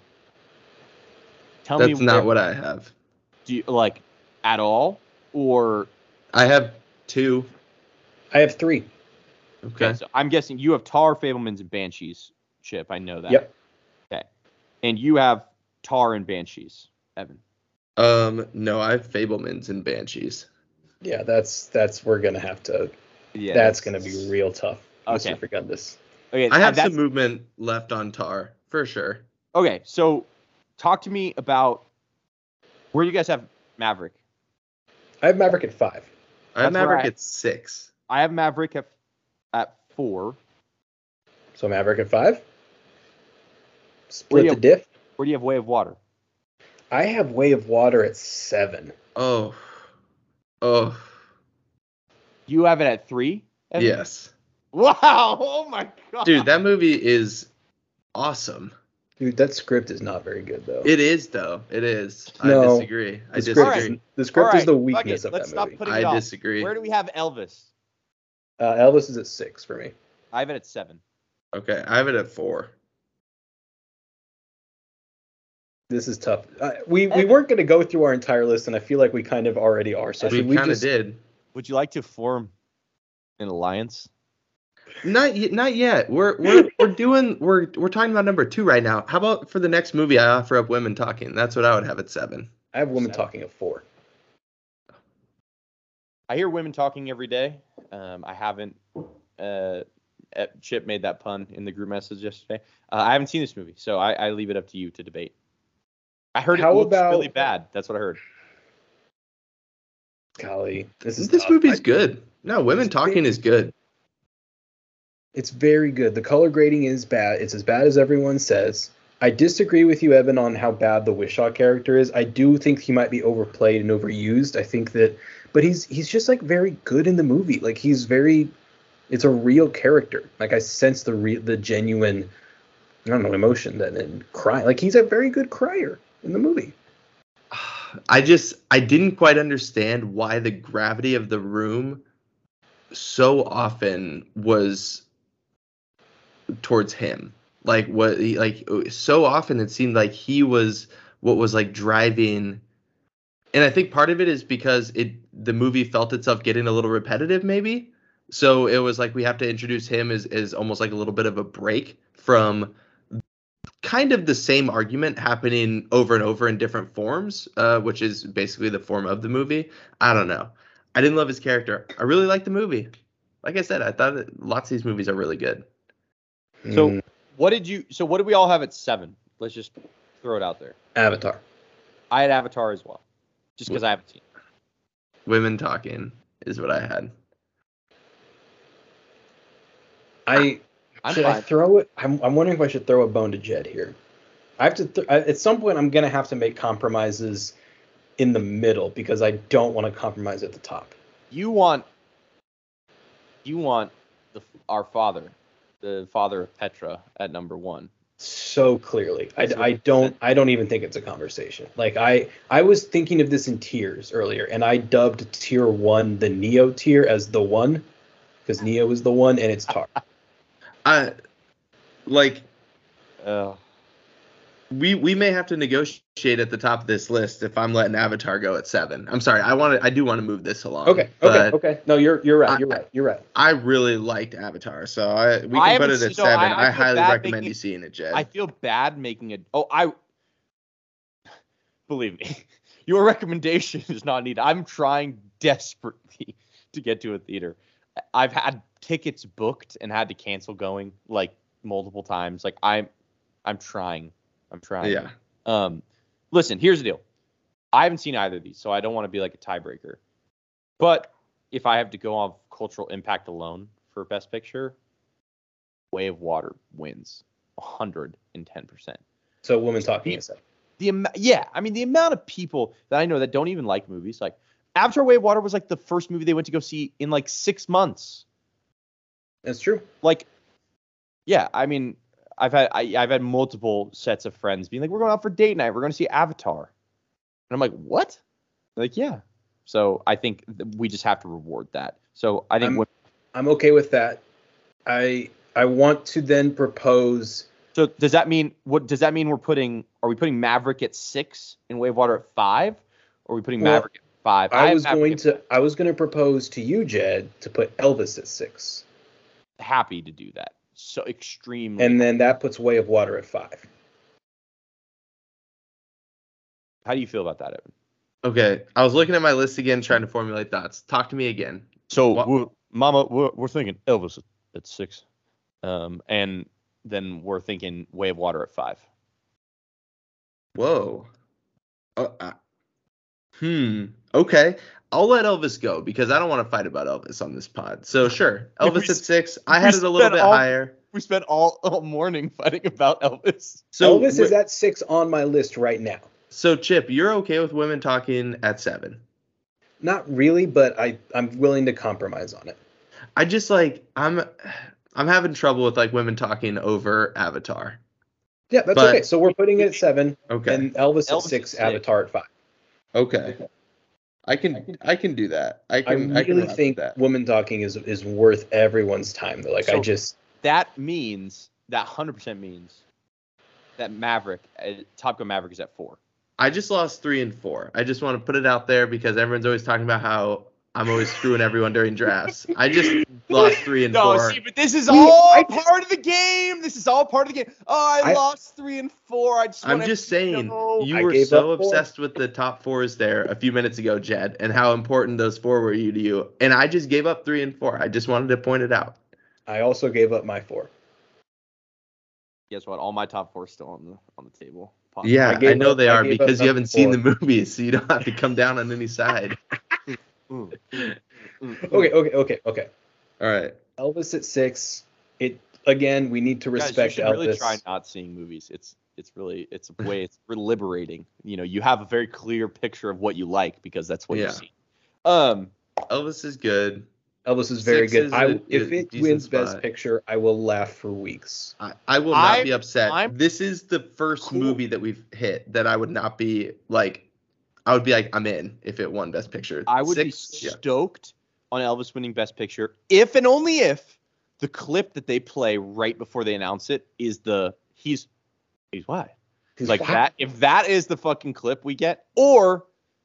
Tell me, That's not where- what I have. do you like at all, or I have two. I have three. Okay. okay? So I'm guessing you have Tar, Fablemans, and Banshees. Chip, I know that. Yep. Okay, and you have Tar and Banshees, Evan. Um. No, I have Fablemans and Banshees. Yeah, that's that's we're gonna have to. Yeah, that's gonna be real tough. Okay. Mister Forgundus. Okay, I have that's, some movement left on Tar for sure. okay. So talk to me about where you guys have Maverick. I have Maverick at five. I have That's where Maverick I- at six. I have Maverick at at four. So Maverick at five. Where Split do you the diff. Where do you have Way of Water? I have Way of Water at seven. Oh, oh, You have it at three? Evan? yes, Wow. Oh my god. dude, that movie is awesome. Dude, that script is not very good though. It is though. It is. No. I disagree. I the script, disagree. is, the script All is the right, fuck weakness it. of Let's that stop movie. putting I it off. disagree. Where do we have Elvis? Uh, Elvis is at six for me. I have it at seven. Okay, I have it at four. This is tough. Uh, we we weren't going to go through our entire list, and I feel like we kind of already are. So we should we kind of just? did. Would you like to form an alliance? Not yet. Not yet. We're we're we're doing. We're we're talking about number two right now. How about for the next movie? I offer up Women Talking. That's what I would have at seven. I have Women Seven. Talking at four. I hear women talking every day. Um, I haven't. Uh, uh, Chip made that pun in the group message yesterday. Uh, I haven't seen this movie, so I, I leave it up to you to debate. I heard it How looks about- really bad. That's what I heard. Golly, this is This tough. movie's I- good. No, Women It's Talking big. is good. It's very good. The color grading is bad. It's as bad as everyone says. I disagree with you, Evan, on how bad the Wishaw character is. I do think he might be overplayed and overused. I think that, but he's he's just like very good in the movie. Like he's very, it's a real character. Like I sense the re, the genuine, I don't know, emotion that and cry. Like he's a very good crier in the movie. I just I didn't quite understand why the gravity of the room so often was towards him. Like what he- like so often it seemed like he was what was like driving, and I think part of it is because it the movie felt itself getting a little repetitive maybe. So it was like we have to introduce him as, as almost like a little bit of a break from kind of the same argument happening over and over in different forms, uh, which is basically the form of the movie. I don't know. I didn't love his character. I really liked the movie. Like I said, I thought that lots of these movies are really good. So Mm, what did you? So what do we all have at seven? Let's just throw it out there. Avatar. I had Avatar as well, just because I haven't seen it. Women Talking is what I had. I I'm should I fine. throw it? I'm I'm wondering if I should throw a bone to Jed here. I have to th- I- at some point I'm gonna have to make compromises in the middle because I don't want to compromise at the top. You want. You want the our father, the father of Petra, at number one. So clearly, I, That's I what- don't I don't even think it's a conversation. Like I I was thinking of this in tiers earlier, and I dubbed tier one the Neo tier as the one because Neo is the one and it's Tar. I like Uh, we we may have to negotiate at the top of this list if I'm letting Avatar go at seven. I'm sorry. I want to. I do want to move this along. Okay, okay, but okay. No, you're you're right. I- You're right. You're right. I really liked Avatar, so I we I can put haven't it seen- at so seven. I- I, I feel highly bad recommend making- you seeing it, Jed. I feel bad making it. Oh, I believe me, your recommendation is not needed. I'm trying desperately to get to a theater. I've had tickets booked and had to cancel going like multiple times. Like I'm, I'm trying. I'm trying. yeah. Um, listen, here's the deal. I haven't seen either of these, so I don't want to be like a tiebreaker. But if I have to go off cultural impact alone for Best Picture, Way of Water wins one hundred ten percent. So woman talking is seven. The am- yeah, I mean the amount of people that I know that don't even like movies, like Avatar: Way of Water was like the first movie they went to go see in like six months. That's true. Like, yeah, I mean, I've had I, I've had multiple sets of friends being like, "We're going out for date night. We're going to see Avatar," and I'm like, "What?" They're like, yeah. So I think th- we just have to reward that. So I think I'm- what, I'm okay with that. I I want to then propose. so does that mean what does that mean? We're putting are we putting Maverick at six and Way of Water at five, or are we putting Well, Maverick at five? I have was Maverick going at- to I was going to propose to you, Jed, to put Elvis at six, happy to do that. So extremely. and then that puts Way of Water at five. How do you feel about that, Evan? Okay. I was looking at my list again, trying to formulate thoughts. Talk to me again. So, What- we're, Mama, we're, we're thinking Elvis at, at six, um, and then we're thinking Way of Water at five. Whoa. Oh, uh, hmm. Okay. I'll let Elvis go because I don't want to fight about Elvis on this pod. So sure, Elvis We at six. I had we it a little spent bit all- higher. We spent all, all morning fighting about Elvis. So Elvis is wi- at six on my list right now. So Chip, you're okay with women talking at seven? Not really, but I I'm willing to compromise on it. I just like I'm I'm having trouble with like women talking over Avatar. Yeah, that's But- okay. So we're putting it at seven, Okay. and Elvis, Elvis at six, is six. Avatar at five. Okay. I can I can do that. I I can I, can really rock with think that. woman talking is is worth everyone's time. Though, like I So- just That means, that one hundred percent means that Maverick, uh, Top Gun Maverick is at four. I just lost three and four. I just want to put it out there because everyone's always talking about how I'm always screwing everyone during drafts. I just lost three and No, four. see, but this is We- all I- part of the game. This is all part of the game. Oh, I, I- lost three and four. I just I'm want just everyone to saying, know. you I were gave so up four. obsessed with the top fours there a few minutes ago, Jed, and how important those four were you to you. And I just gave up three and four. I just wanted to point it out. I also gave up my four. Guess what? All my top four are still on the on the table. Pause. Yeah, I I, gave know up- they I are gave up because you number haven't seen the four. movies, so you don't have to come down on any side. Mm, mm, mm, mm. Okay, okay, okay, okay. All right. Elvis at six. It again. We need to Guys, respect you should really Elvis. try not seeing movies. It's it's really it's a way it's liberating. You know, you have a very clear picture of what you like because that's what Yeah. you see. Um, Elvis is good. Elvis is very Six good. is I a- if a it decent wins Best spot. Picture, I will laugh for weeks. I, I will not I- be upset. I'm- This is the first Cool. movie that we've hit that I would not be like. I would be like, I'm in if it won Best Picture. I would Six, be yeah. stoked on Elvis winning Best Picture if and only if the clip that they play right before they announce it is the he's he's why He's like fine. that. If that is the fucking clip we get, or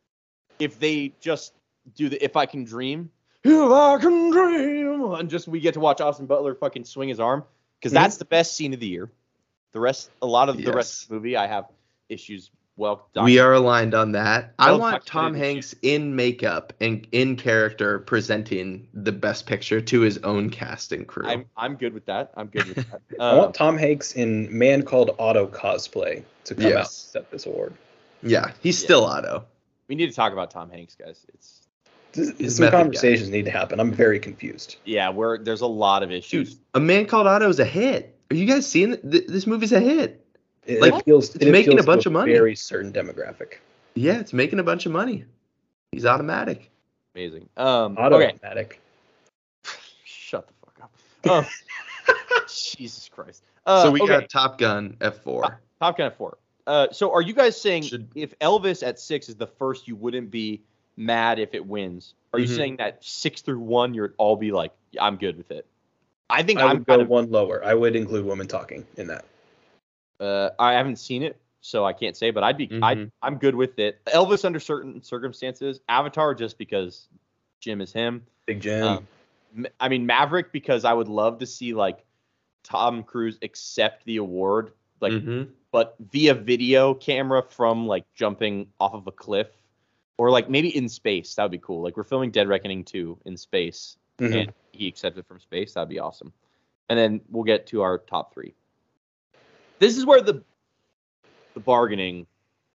if they just do the "If I Can Dream," "If I Can Dream," and just we get to watch Austin Butler fucking swing his arm because Mhm. that's the best scene of the year. The rest, a lot of the rest Yes. of the movie, I have issues. Well, We are aligned on that. I Well want Tom documented Hanks in makeup and in character presenting the Best Picture to his own cast and crew. I'm I'm good with that. I'm good with that. I Um, want Tom Hanks in Man Called Otto cosplay to come out and Yes. accept this award. yeah, he's Yeah. still Otto. we need to talk about Tom Hanks, guys. It's This- He's Some method guy. conversations need to happen. I'm very confused. yeah, we're there's a lot of Dude, issues. A Man Called Otto is a hit. Are you guys seeing it? Th- This movie's a hit. It, Like, it feels it's it making a appeals to bunch of money. Very certain demographic. Yeah, it's making a bunch of money. He's automatic. Amazing. Um, okay, Automatic. shut the fuck up. Um, Jesus Christ. Uh, so we okay. got Top Gun F four. Top Gun at four. Uh, so are you guys saying Should- if Elvis at six is the first, you wouldn't be mad if it wins? Are you Mhm. saying that six through one, you'd all be like, yeah, I'm good with it? I think I I'm would go kind of. one lower. I would include women talking in that. Uh, I haven't seen it, so I can't say, but I'd be. I Mhm. I'm good with it. Elvis under certain circumstances. Avatar just because Jim is him. Big Jim. Um, M- I mean Maverick because I would love to see like Tom Cruise accept the award, like, Mhm. but via video camera from like jumping off of a cliff, or like maybe in space. That would be cool. Like we're filming Dead Reckoning two in space, Mhm. and he accepts it from space. That'd be awesome. And then we'll get to our top three. This is where the the bargaining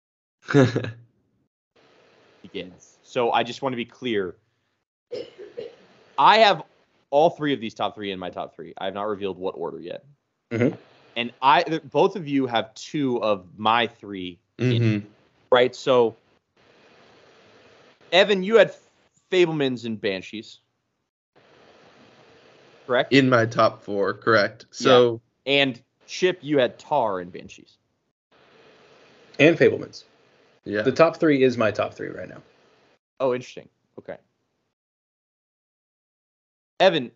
begins. So I just want to be clear. I have all three of these top three in my top three. I have not revealed what order yet. Mhm. And I, th- both of you have two of my three, in, Mhm. right? So, Evan, you had Fablemans and Banshees, correct? In my top four, correct. So And Chip, you had Tar and Banshees. And Fablemans. yeah, The top three is my top three right now. Oh, interesting. Okay. Evan,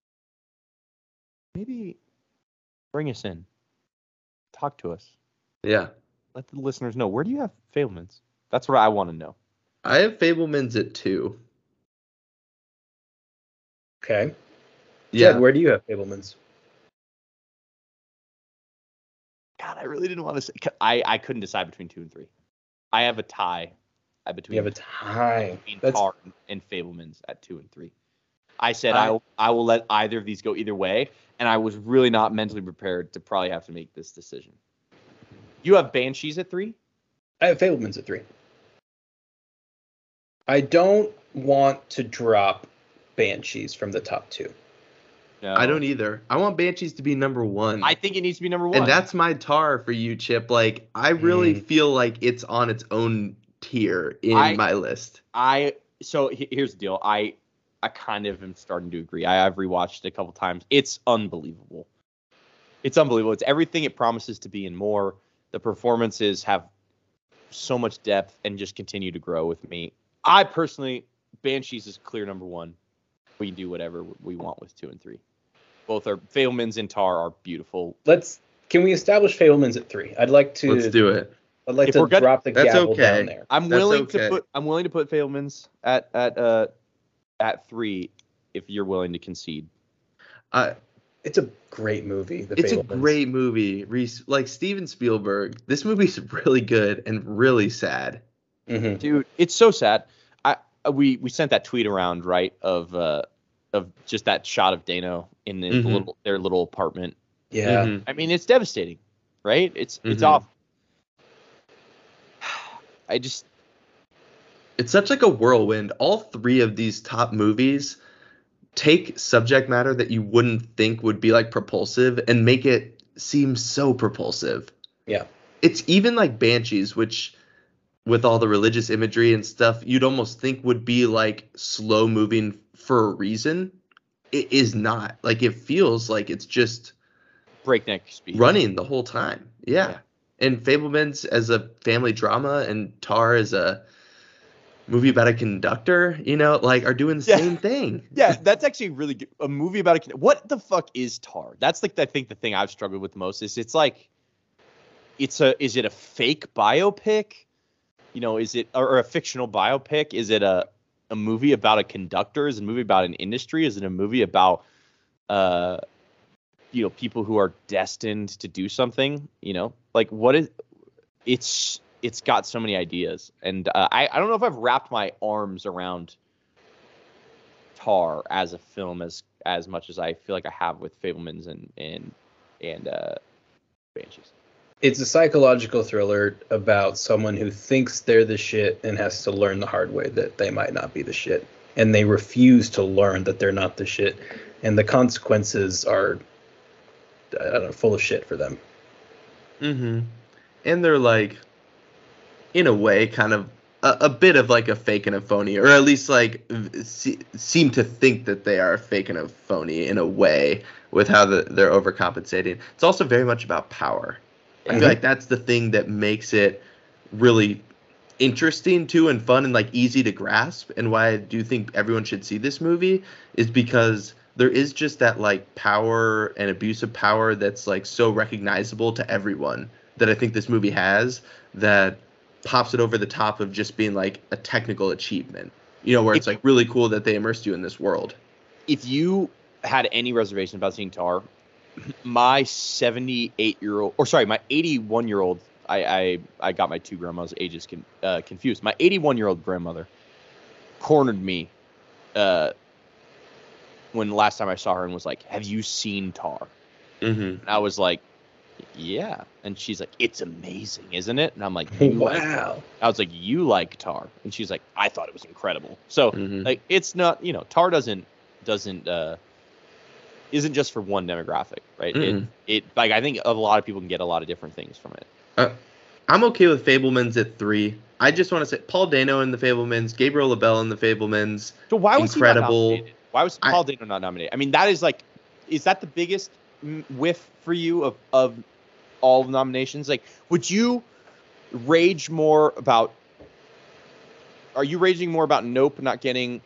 maybe bring us in. Talk to us. yeah. Let the listeners know. Where do you have Fablemans? That's what I want to know. I have Fablemans at two. Okay. Yeah. Jed, where do you have Fablemans? God, I really didn't want to say. I, I couldn't decide between two and three. I have a tie uh, between, You have a tie. between That's Tar and Fablemans at two and three. I said I- I, will, I will let either of these go either way, and I was really not mentally prepared to probably have to make this decision. You have Banshees at three? I have Fablemans at three. I don't want to drop Banshees from the top two. No. I don't either. I want Banshees to be number one. I think it needs to be number one. And that's my tar for you, Chip. Like, I really Mm. feel like it's on its own tier in I- my list. I so he- here's the deal. I I kind of am starting to agree. I, I've rewatched it a couple times. It's unbelievable. It's unbelievable. It's everything it promises to be and more. The performances have so much depth and just continue to grow with me. I personally, Banshees is clear number one. We can do whatever we want with two and three. Both are Fablemans and Tar are beautiful. Let's can we establish Fablemans at three? I'd like to Let's do it. I'd like If to we're gonna- drop the That's gavel okay. down there. I'm That's willing okay. to put I'm willing to put Fablemans at at uh at three if you're willing to concede. Uh, It's a great movie. The it's a Fablemans. great movie. Reese, like Steven Spielberg, this movie's really good and really sad. Mhm. Dude, it's so sad. I we we sent that tweet around, right, of uh of just that shot of Dano in the Mhm. little their little apartment. Yeah. Mhm. I mean, it's devastating, right? It's it's Mhm. awful. I just It's such like a whirlwind. All three of these top movies take subject matter that you wouldn't think would be like propulsive and make it seem so propulsive. Yeah. It's even like Banshees, which with all the religious imagery and stuff, you'd almost think would be like slow moving for a reason. It is not. Like it feels like it's just breakneck speed. running the whole time. Yeah. Yeah. And Fablemans as a family drama and Tar as a movie about a conductor, you know, like are doing the Yeah. same thing. Yeah, that's actually really good. A movie about a con- what the fuck is Tar? That's like I think the thing I've struggled with the most is it's like it's a is it a fake biopic? You know, is it or, or a fictional biopic? Is it a a movie about a conductor? Is it a movie about an industry? Is it a movie about uh you know, people who are destined to do something, you know? Like what is it's it's got so many ideas, and uh, I I don't know if I've wrapped my arms around Tar as a film as as much as I feel like I have with Fablemans and and and uh, Banshees. It's a psychological thriller about someone who thinks they're the shit and has to learn the hard way that they might not be the shit. And they refuse to learn that they're not the shit. And the consequences are, I don't know, full of shit for them. Mm-hmm. And they're like, in a way, kind of a, a bit of like a fake and a phony, or at least like v- se- seem to think that they are fake and a phony in a way with how the, they're overcompensating. It's also very much about power. I Mhm. feel like that's the thing that makes it really interesting too and fun and like easy to grasp, and why I do think everyone should see this movie is because there is just that like power and abuse of power that's like so recognizable to everyone that I think this movie has, that pops it over the top of just being like a technical achievement, you know, where it's like really cool that they immersed you in this world. If you had any reservation about seeing Tar, my seventy-eight year old, or sorry, my eighty-one year old, I I, I got my two grandmas' ages con, uh, confused. My eighty-one year old grandmother cornered me uh, when the last time I saw her and was like, "Have you seen Tar?" Mm-hmm. And I was like, "Yeah," and she's like, "It's amazing, isn't it?" And I'm like, "You like Tar?" Wow. I was like, "You like Tar?" And she's like, "I thought it was incredible." So Mhm. like, it's not, you know, Tar doesn't doesn't uh, isn't just for one demographic, right? Mm-mm. It it like I think a lot of people can get a lot of different things from it. Uh, I'm okay with Fablemans at three. I just want to say Paul Dano in the Fablemans, Gabriel LaBelle in the Fablemans. So why was Incredible. he not nominated? Why was I- Paul Dano not nominated? I mean, that is like, is that the biggest mm, whiff for you of of all the nominations? Like, would you rage more about? Are you raging more about Nope not getting,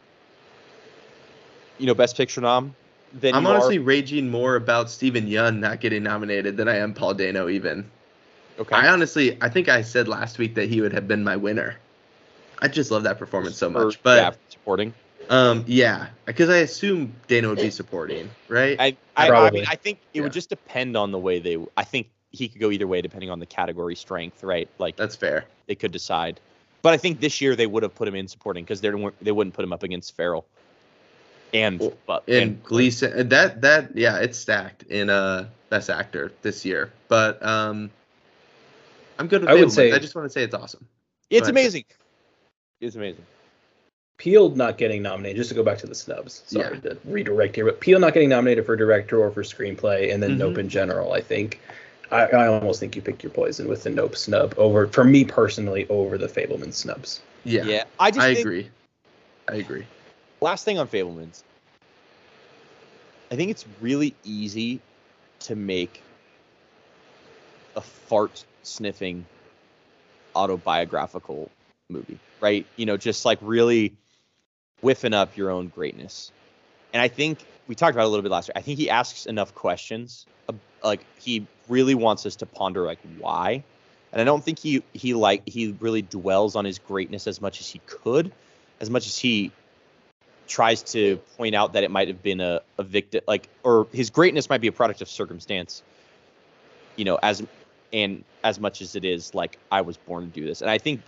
you know, Best Picture nom? Than I'm you honestly are? raging more about Steven Yeun not getting nominated than I am Paul Dano even. Okay. I honestly, I think I said last week that he would have been my winner. I just love that performance so For- much. But yeah, supporting. um, yeah, because I assume Dano would be supporting, right? I I, I Probably. mean, I think it Yeah. would just depend on the way they. I think he could go either way depending on the category strength, right? Like That's fair. they could decide. But I think this year they would have put him in supporting because they weren't they wouldn't put him up against Farrell. And Well, but And and Gleason, that that yeah, it's stacked in uh Best Actor this year. But um, I'm good with I would Fablemans. say- I just want to say it's awesome. It's ahead. amazing. It's amazing. Peele not getting nominated, just to go back to the snubs. Sorry Yeah. to redirect here, but Peele not getting nominated for director or for screenplay, and then Mhm. Nope in general, I think. I, I almost think you picked your poison with the Nope snub over, for me personally, over the Fableman snubs. Yeah, Yeah, I just I think, agree. I agree. last thing on Fablemans. I think it's really easy to make a fart sniffing autobiographical movie, right? You know, just like really whiffing up your own greatness. And I think we talked about it a little bit last year. I think he asks enough questions. uh, Like he really wants us to ponder like why. And I don't think he he like he really dwells on his greatness as much as he could, as much as he tries to point out that it might have been a, a victim, like, or his greatness might be a product of circumstance, you know, as and as much as it is like I was born to do this. And I think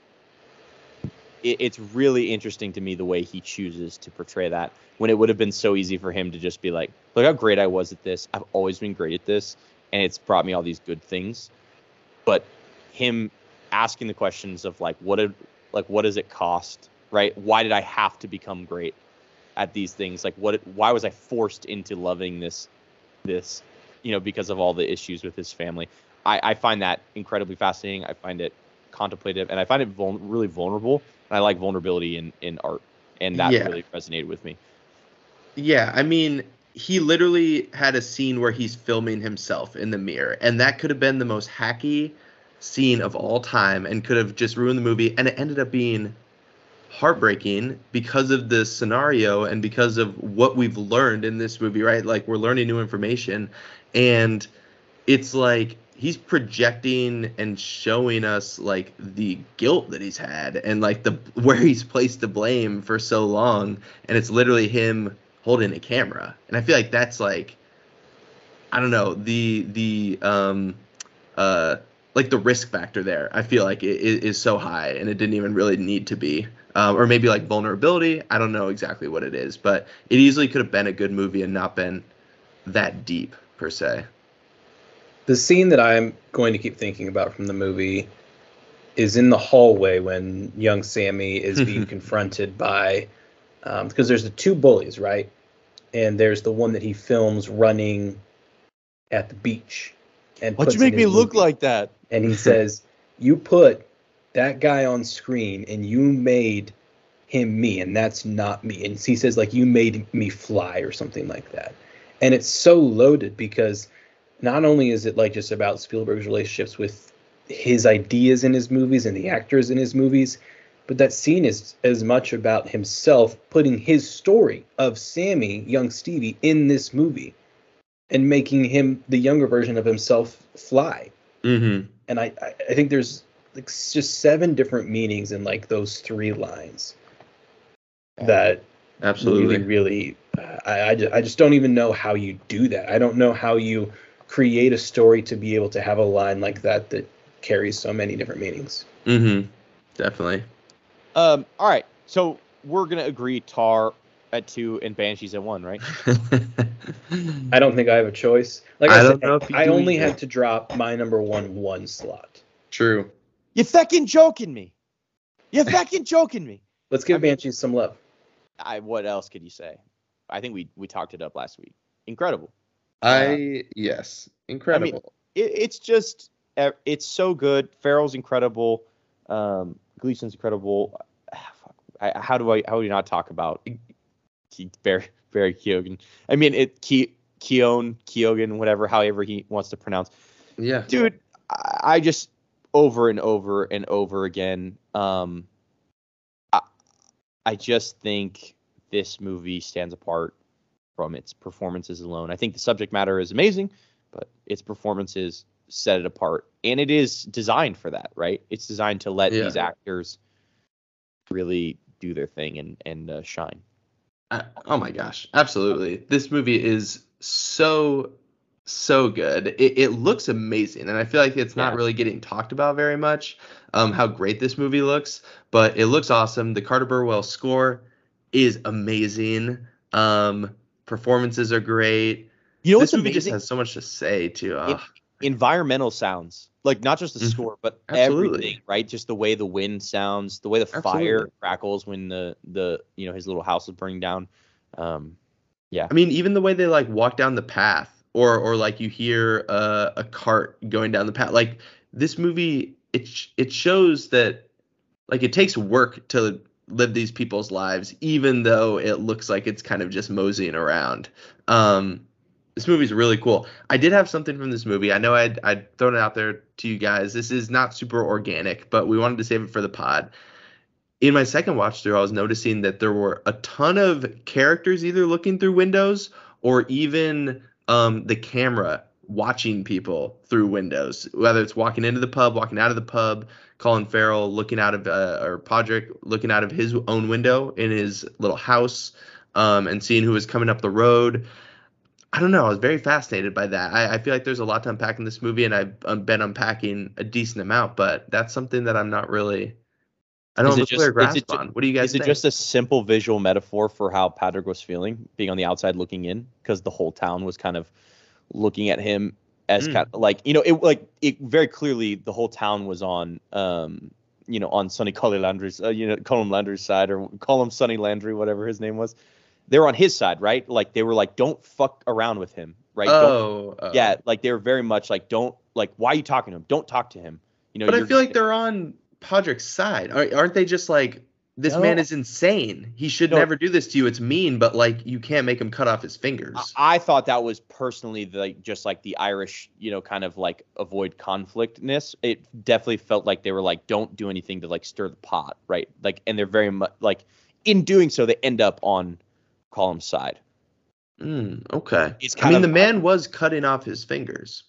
it, it's really interesting to me the way he chooses to portray that, when it would have been so easy for him to just be like, look how great I was at this. I've always been great at this, and it's brought me all these good things. But him asking the questions of like, what did, like, what does it cost, right? Why did I have to become great at these things? Like, what, why was I forced into loving this, this, you know, because of all the issues with his family? I, I find that incredibly fascinating. I find it contemplative, and I find it vul- really vulnerable. And I like vulnerability in, in art, and that Yeah. really resonated with me. Yeah, I mean, he literally had a scene where he's filming himself in the mirror, and that could have been the most hacky scene of all time and could have just ruined the movie, and it ended up being heartbreaking because of the scenario and because of what we've learned in this movie, right? Like, we're learning new information, and it's like he's projecting and showing us like the guilt that he's had and like the where he's placed the blame for so long, and it's literally him holding a camera. And I feel like that's like, I don't know, the the um uh like the risk factor there, I feel like it, it is so high, and it didn't even really need to be. Um, or maybe like vulnerability. I don't know exactly what it is, but it easily could have been a good movie and not been that deep per se. The scene that I'm going to keep thinking about from the movie is in the hallway when young Sammy is being confronted by, um, because there's the two bullies, right? And there's the one that he films running at the beach. And Why'd puts you make in me his look movie. like that? And he says, you put that guy on screen and you made him me, and that's not me. And he says, like, you made me fly or something like that. And it's so loaded because not only is it like just about Spielberg's relationships with his ideas in his movies and the actors in his movies, but that scene is as much about himself putting his story of Sammy, young Stevie, in this movie and making him the younger version of himself fly. Mm-hmm. And I, I, I think there's like just seven different meanings in like those three lines that Absolutely. really, really, uh, I, I, just, I just don't even know how you do that. I don't know how you create a story to be able to have a line like that that carries so many different meanings. Mm-hmm. Definitely. Um, all right, so we're gonna agree Tar at two and Banshees at one, right? I don't think I have a choice. Like I I, don't said, know if you I do only either. had to drop my number one one slot. True. You fucking joking me? You fucking joking me? Let's give I mean- Banshees some love. I what else could you say? I think we we talked it up last week. Incredible. I yes, incredible. It, it's just uh, it's so good. Farrell's incredible. Um, Gleason's incredible. Ah, fuck. I, how do I how do you not talk about Ke- Barry Barry Keoghan? I mean it Ke, Keown Keoghan, whatever, however he wants to pronounce. yeah. Dude, I, I just over and over and over again. Um, I, I just think this movie stands apart from its performances alone. I think the subject matter is amazing, but its performances set it apart, and it is designed for that, right? It's designed to let Yeah. these actors really do their thing and and uh, shine. Uh, oh my gosh, absolutely. This movie is so so good. It, it looks amazing, and I feel like it's not Yeah. really getting talked about very much. Um, how great this movie looks, but it looks awesome. The Carter Burwell score is amazing. Um, performances are great. You know This what's movie just amazing? has so much to say too. It- Ugh, environmental sounds, like not just the Mhm. score, but Absolutely. everything, right? Just the way the wind sounds, the way the fire Absolutely. crackles when the the you know his little house is burning down. Um, yeah, I mean, even the way they like walk down the path, or or like you hear uh, a cart going down the path. Like this movie, it sh- it shows that like it takes work to live these people's lives, even though it looks like it's kind of just moseying around. Um, this movie's really cool. I did have something from this movie. I know I'd I'd thrown it out there to you guys. This is not super organic, but we wanted to save it for the pod. In my second watch through, I was noticing that there were a ton of characters either looking through windows or even um, the camera watching people through windows, whether it's walking into the pub, walking out of the pub, Colin Farrell looking out of, uh, or Podrick looking out of his own window in his little house um, and seeing who was coming up the road. I don't know. I was very fascinated by that. I, I feel like there's a lot to unpack in this movie, and I've um, been unpacking a decent amount, but that's something that I'm not really... I don't Is have it a clear just- is grasp it ju- on. What do you guys is it think? just a simple visual metaphor for how Patrick was feeling, being on the outside looking in, because the whole town was kind of looking at him as Mm. kind of like you know it like it very clearly the whole town was on um you know on Sonny Colin Landry's uh, you know Colin Landry's side, or call him Sonny Landry, whatever his name was. They were on his side, right? Like they were like, don't fuck around with him, right? Don't, Oh, oh. yeah, like they were very much like, don't like, why are you talking to him? Don't talk to him. You know, But I you're- feel like they're on Podrick's side. Aren't aren't they just like, this No. man is insane. He should No. never do this to you. It's mean, but like you can't make him cut off his fingers. I thought that was personally the, like just like the Irish, you know, kind of like avoid conflictness. It definitely felt like they were like, don't do anything to like stir the pot, right? Like, and they're very much like, in doing so, they end up on Column's side. Mm, okay. It's I kind mean, of- the man was cutting off his fingers.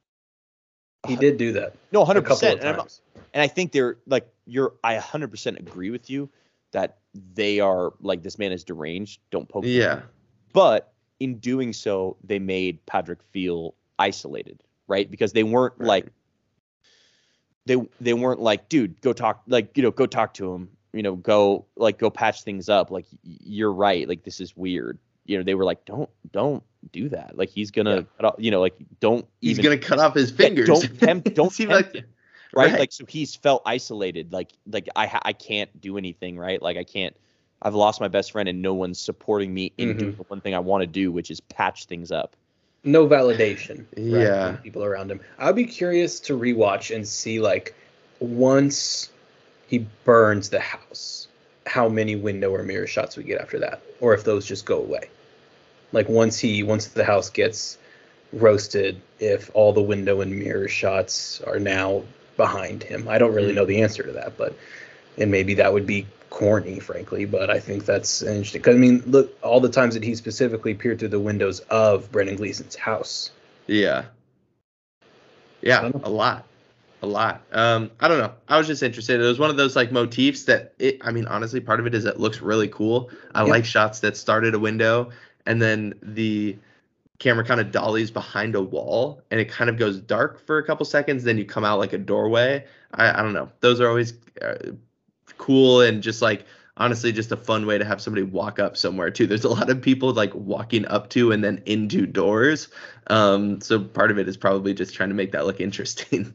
He did do that. No, one A hundred couple percent. of And, I'm- times. and I think they're like, you're, I one hundred percent agree with you that they are like, this man is deranged. Don't poke. him. Yeah. But in doing so, they made Patrick feel isolated, right? Because they weren't Right. like, they they weren't like, dude, go talk, like, you know, go talk to him, you know, go like go patch things up. Like, y- you're right, like this is weird. You know, they were like, don't don't do that. Like he's gonna, Yeah. cut off, you know, like don't He's even going to cut off his Yeah, fingers. don't tempt, don't Seemed tempt like- him, right? right. Like so he's felt isolated. Like like I ha- I can't do anything, right? Like I can't. I've lost my best friend, and no one's supporting me in Mhm. doing the one thing I want to do, which is patch things up. No validation. right, Yeah. from people around him. I'd be curious to rewatch and see, like, once he burns the house, how many window or mirror shots we get after that, or if those just go away. Like once he once the house gets roasted, if all the window and mirror shots are now behind him. I don't really Mm. know the answer to that, but and maybe that would be corny, frankly, but I think that's interesting. Because I mean, look, all the times that he specifically peered through the windows of Brendan Gleeson's house. Yeah. I Yeah, don't know. a lot. A lot. Um, I don't know. I was just interested. It was one of those like motifs that it I mean, honestly, part of it is it looks really cool. I Yeah. like shots that start at a window and then the camera kind of dollies behind a wall and it kind of goes dark for a couple seconds, then you come out like a doorway. I, I don't know. Those are always uh, cool and just like honestly just a fun way to have somebody walk up somewhere too. There's a lot of people like walking up to and then into doors. Um, so part of it is probably just trying to make that look interesting.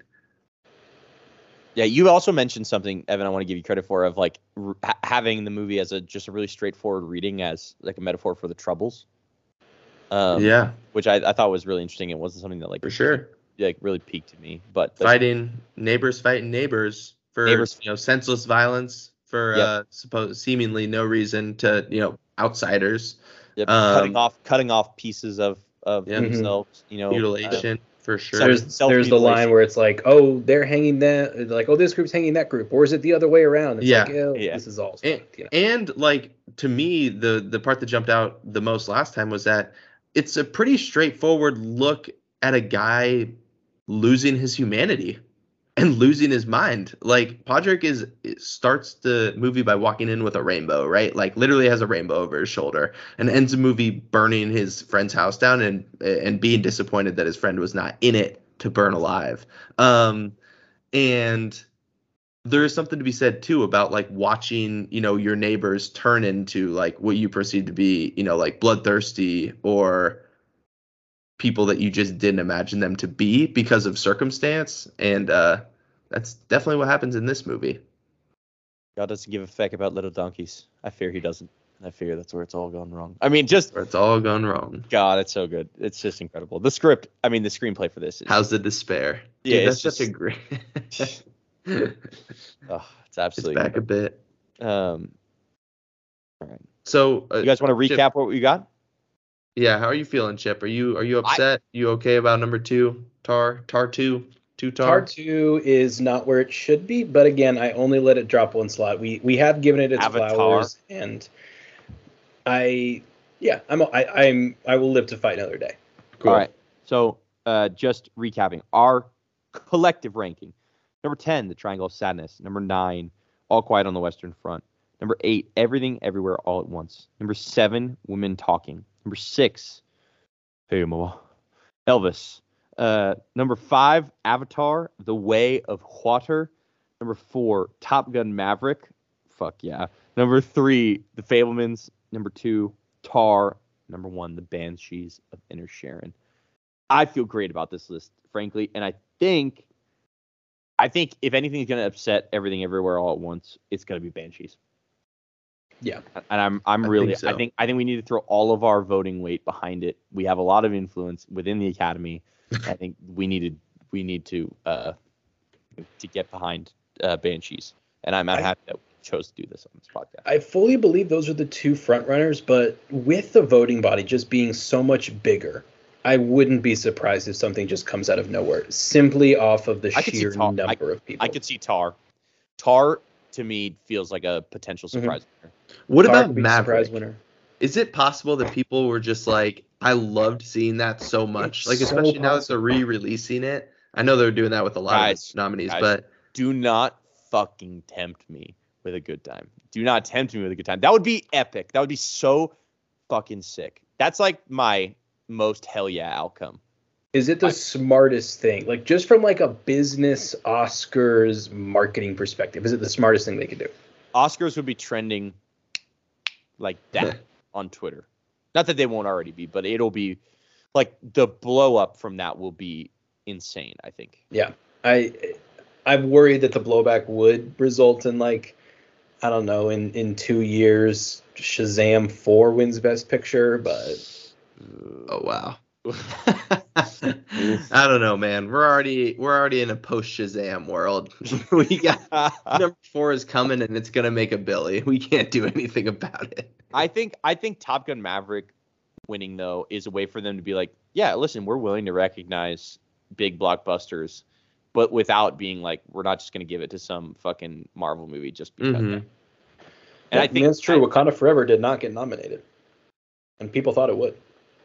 Yeah, you also mentioned something, Evan. I want to give you credit for of like r- ha- having the movie as a just a really straightforward reading as like a metaphor for the Troubles. Um, Yeah, which I, I thought was really interesting. It wasn't something that like for sure. like really piqued to me, but that's- Fighting neighbors, fighting neighbors for Neighbors. you know senseless violence for Yep. uh suppose seemingly no reason to you know outsiders. Yep, Um, cutting off cutting off pieces of of Yeah. Mhm. themselves, you know, uh, Mutilation for sure. Self- There's self- there's the line self-mutilation. where it's like, oh, they're hanging that, like, oh, this group's hanging that group, or is it the other way around? It's Yeah. like, oh, Yeah. this is all. And, you know. and like to me, the the part that jumped out the most last time was that it's a pretty straightforward look at a guy losing his humanity and losing his mind. Like Podrick is it starts the movie by walking in with a rainbow, right? Like literally has a rainbow over his shoulder, and ends the movie burning his friend's house down and and being disappointed that his friend was not in it to burn alive. Um, and there is something to be said too about like watching, you know, your neighbors turn into like what you perceive to be, you know, like bloodthirsty or people that you just didn't imagine them to be because of circumstance, and uh, that's definitely what happens in this movie. God doesn't give a feck about little donkeys. I fear he doesn't. I fear that's where it's all gone wrong. I mean, just Where it's all gone wrong. God, it's so good. It's just incredible. The script, I mean, the screenplay for this is How's the despair? Yeah, Dude, it's that's such just- a great. oh, it's It's absolutely back a bit. um all right. So uh, You guys want to Chip, recap what we got? yeah, how are you feeling, Chip? Are you are you upset? you okay about number two? Tar Tar two? Two Tar? Tar two is not where it should be, but again, I only let it drop one slot. We we have given it its Avatar. flowers, and I yeah, I'm I, I'm I will live to fight another day. Cool. All right. So, uh, just recapping our collective ranking. Number ten, The Triangle of Sadness. Number nine, All Quiet on the Western Front. Number eight, Everything Everywhere All at Once. Number seven, Women Talking. Number six, Hey Mama, Elvis. Uh, number five, Avatar, The Way of Water. Number four, Top Gun Maverick. Fuck yeah. Number three, The Fablemans. Number two, Tar. Number one, The Banshees of Inisherin. I feel great about this list, frankly, and I think, I think if anything is going to upset Everything Everywhere All at Once, it's going to be Banshees. Yeah. And I'm, I'm I really, think so. I think, I think we need to throw all of our voting weight behind it. We have a lot of influence within the Academy. I think we needed, we need to, uh, to get behind uh, Banshees, and I'm, I'm I- happy that we chose to do this on this podcast. I fully believe those are the two front runners, but with the voting body just being so much bigger, I wouldn't be surprised if something just comes out of nowhere, simply off of the I could see sheer Tar- number I- of people. I could see Tar. Tar to me feels like a potential surprise. winner. What Tar about could be the surprise Maverick? winner. Is it possible that people were just like, I loved seeing that so much? It's Like, so especially now that possible. they're re-releasing it. I know they're doing that with a lot Guys, of nominees, guys. but Do not fucking tempt me with a good time. Do not tempt me with a good time. That would be epic. That would be so fucking sick. That's like my most hell yeah outcome. Is it the I- smartest thing? Like, just from like a business Oscars marketing perspective, is it the smartest thing they could do? Oscars would be trending like that on Twitter. Not that they won't already be, but it'll be like the blow up from that will be insane, I think. Yeah. I I'm worried that the blowback would result in, like, I don't know, in, in two years, Shazam four wins Best Picture, but oh wow. I don't know, man. We're already we're already in a post Shazam world. we got number four is coming and it's gonna make a Billy. We can't do anything about it. I think I think Top Gun Maverick winning though is a way for them to be like, yeah, listen, we're willing to recognize big blockbusters, but without being like, we're not just gonna give it to some fucking Marvel movie just because. Mhm. And yeah, I think that's true. Wakanda Forever did not get nominated, and people thought it would.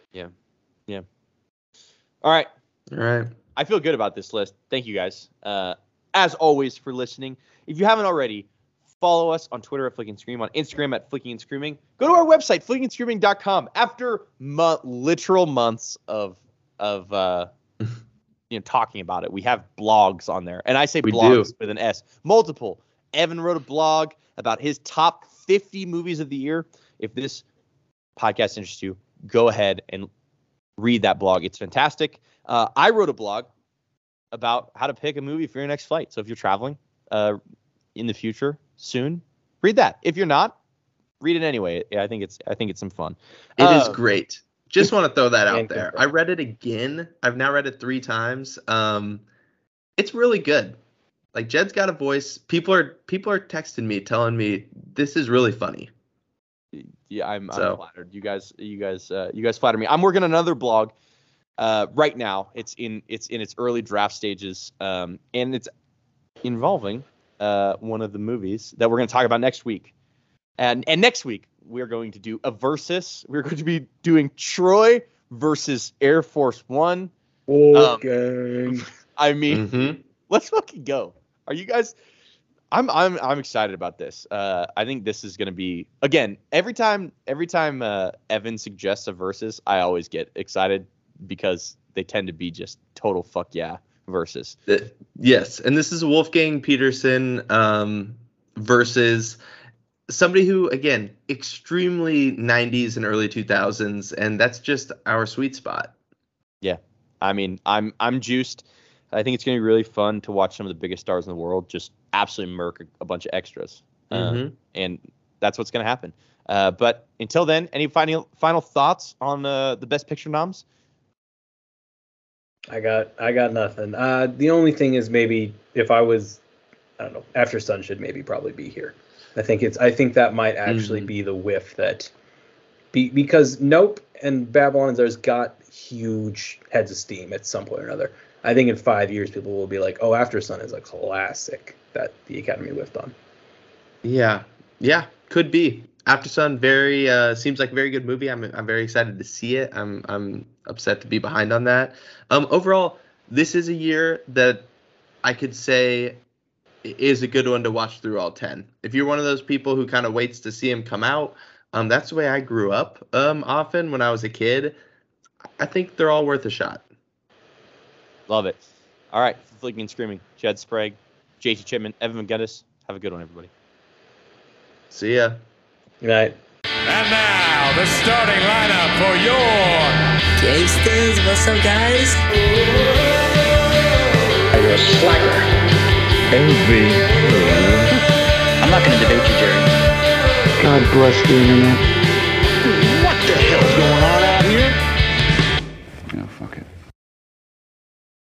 All right, All right. I feel good about this list. Thank you guys, uh, as always, for listening. If you haven't already, follow us on Twitter at Flicking Scream, on Instagram at Flicking and Screaming. Go to our website, flicking and screaming dot com. After mo- literal months of of uh, you know talking about it, we have blogs on there, and I say We blogs do. with an S. Multiple. Evan wrote a blog about his top fifty movies of the year. If this podcast interests you, go ahead and read that blog. It's fantastic. Uh, I wrote a blog about how to pick a movie for your next flight. So if you're traveling uh, in the future soon, read that. If you're not, read it anyway. Yeah, I think it's I think it's some fun. It is Uh, great. Just want to throw that out And there. confirm. I read it again. I've now read it three times. Um, it's really good. Like Jed's got a voice. People are people are texting me telling me this is really funny. Yeah, I'm, So- I'm flattered. You guys, you guys, uh, you guys flatter me. I'm working on another blog uh, right now. It's in it's in its early draft stages, um, and it's involving uh, one of the movies that we're going to talk about next week. And and next week we're going to do a versus. We're going to be doing Troy versus Air Force One. Okay. I mean, Mm-hmm. let's fucking go. Are you guys? I'm I'm I'm excited about this. Uh, I think this is gonna be again every time every time uh, Evan suggests a versus, I always get excited because they tend to be just total fuck yeah versus. Yes, and this is Wolfgang Peterson um, versus somebody who, again, extremely nineties and early two thousands, and that's just our sweet spot. Yeah, I mean, I'm I'm juiced. I think it's going to be really fun to watch some of the biggest stars in the world just absolutely murk a, a bunch of extras, Mm-hmm. um, and that's what's going to happen. Uh, but until then, any final final thoughts on uh, the Best Picture noms? I got I got nothing. Uh, the only thing is maybe if I was, I don't know, After Sun should maybe probably be here. I think it's I think that might actually Mhm. be the whiff that, be, because Nope and Babylon there's got huge heads of steam at some point or another. I think in five years people will be like, oh, After Sun is a classic that the Academy whiffed on. Yeah, yeah, could be. After Sun, very uh, seems like a very good movie. I'm I'm very excited to see it. I'm I'm upset to be behind on that. Um, overall, this is a year that I could say is a good one to watch through all ten. If you're one of those people who kind of waits to see him come out, um, that's the way I grew up. Um, often when I was a kid, I think they're all worth a shot. Love it. All right, Flicking and Screaming, Jed Sprague, J T Chipman, Evan McGinnis. Have a good one, everybody. See ya. Good night. And now, the starting lineup for your Gangsters, what's up, guys? You're a slacker. L V. I'm not going to debate you, Jerry. God bless the internet.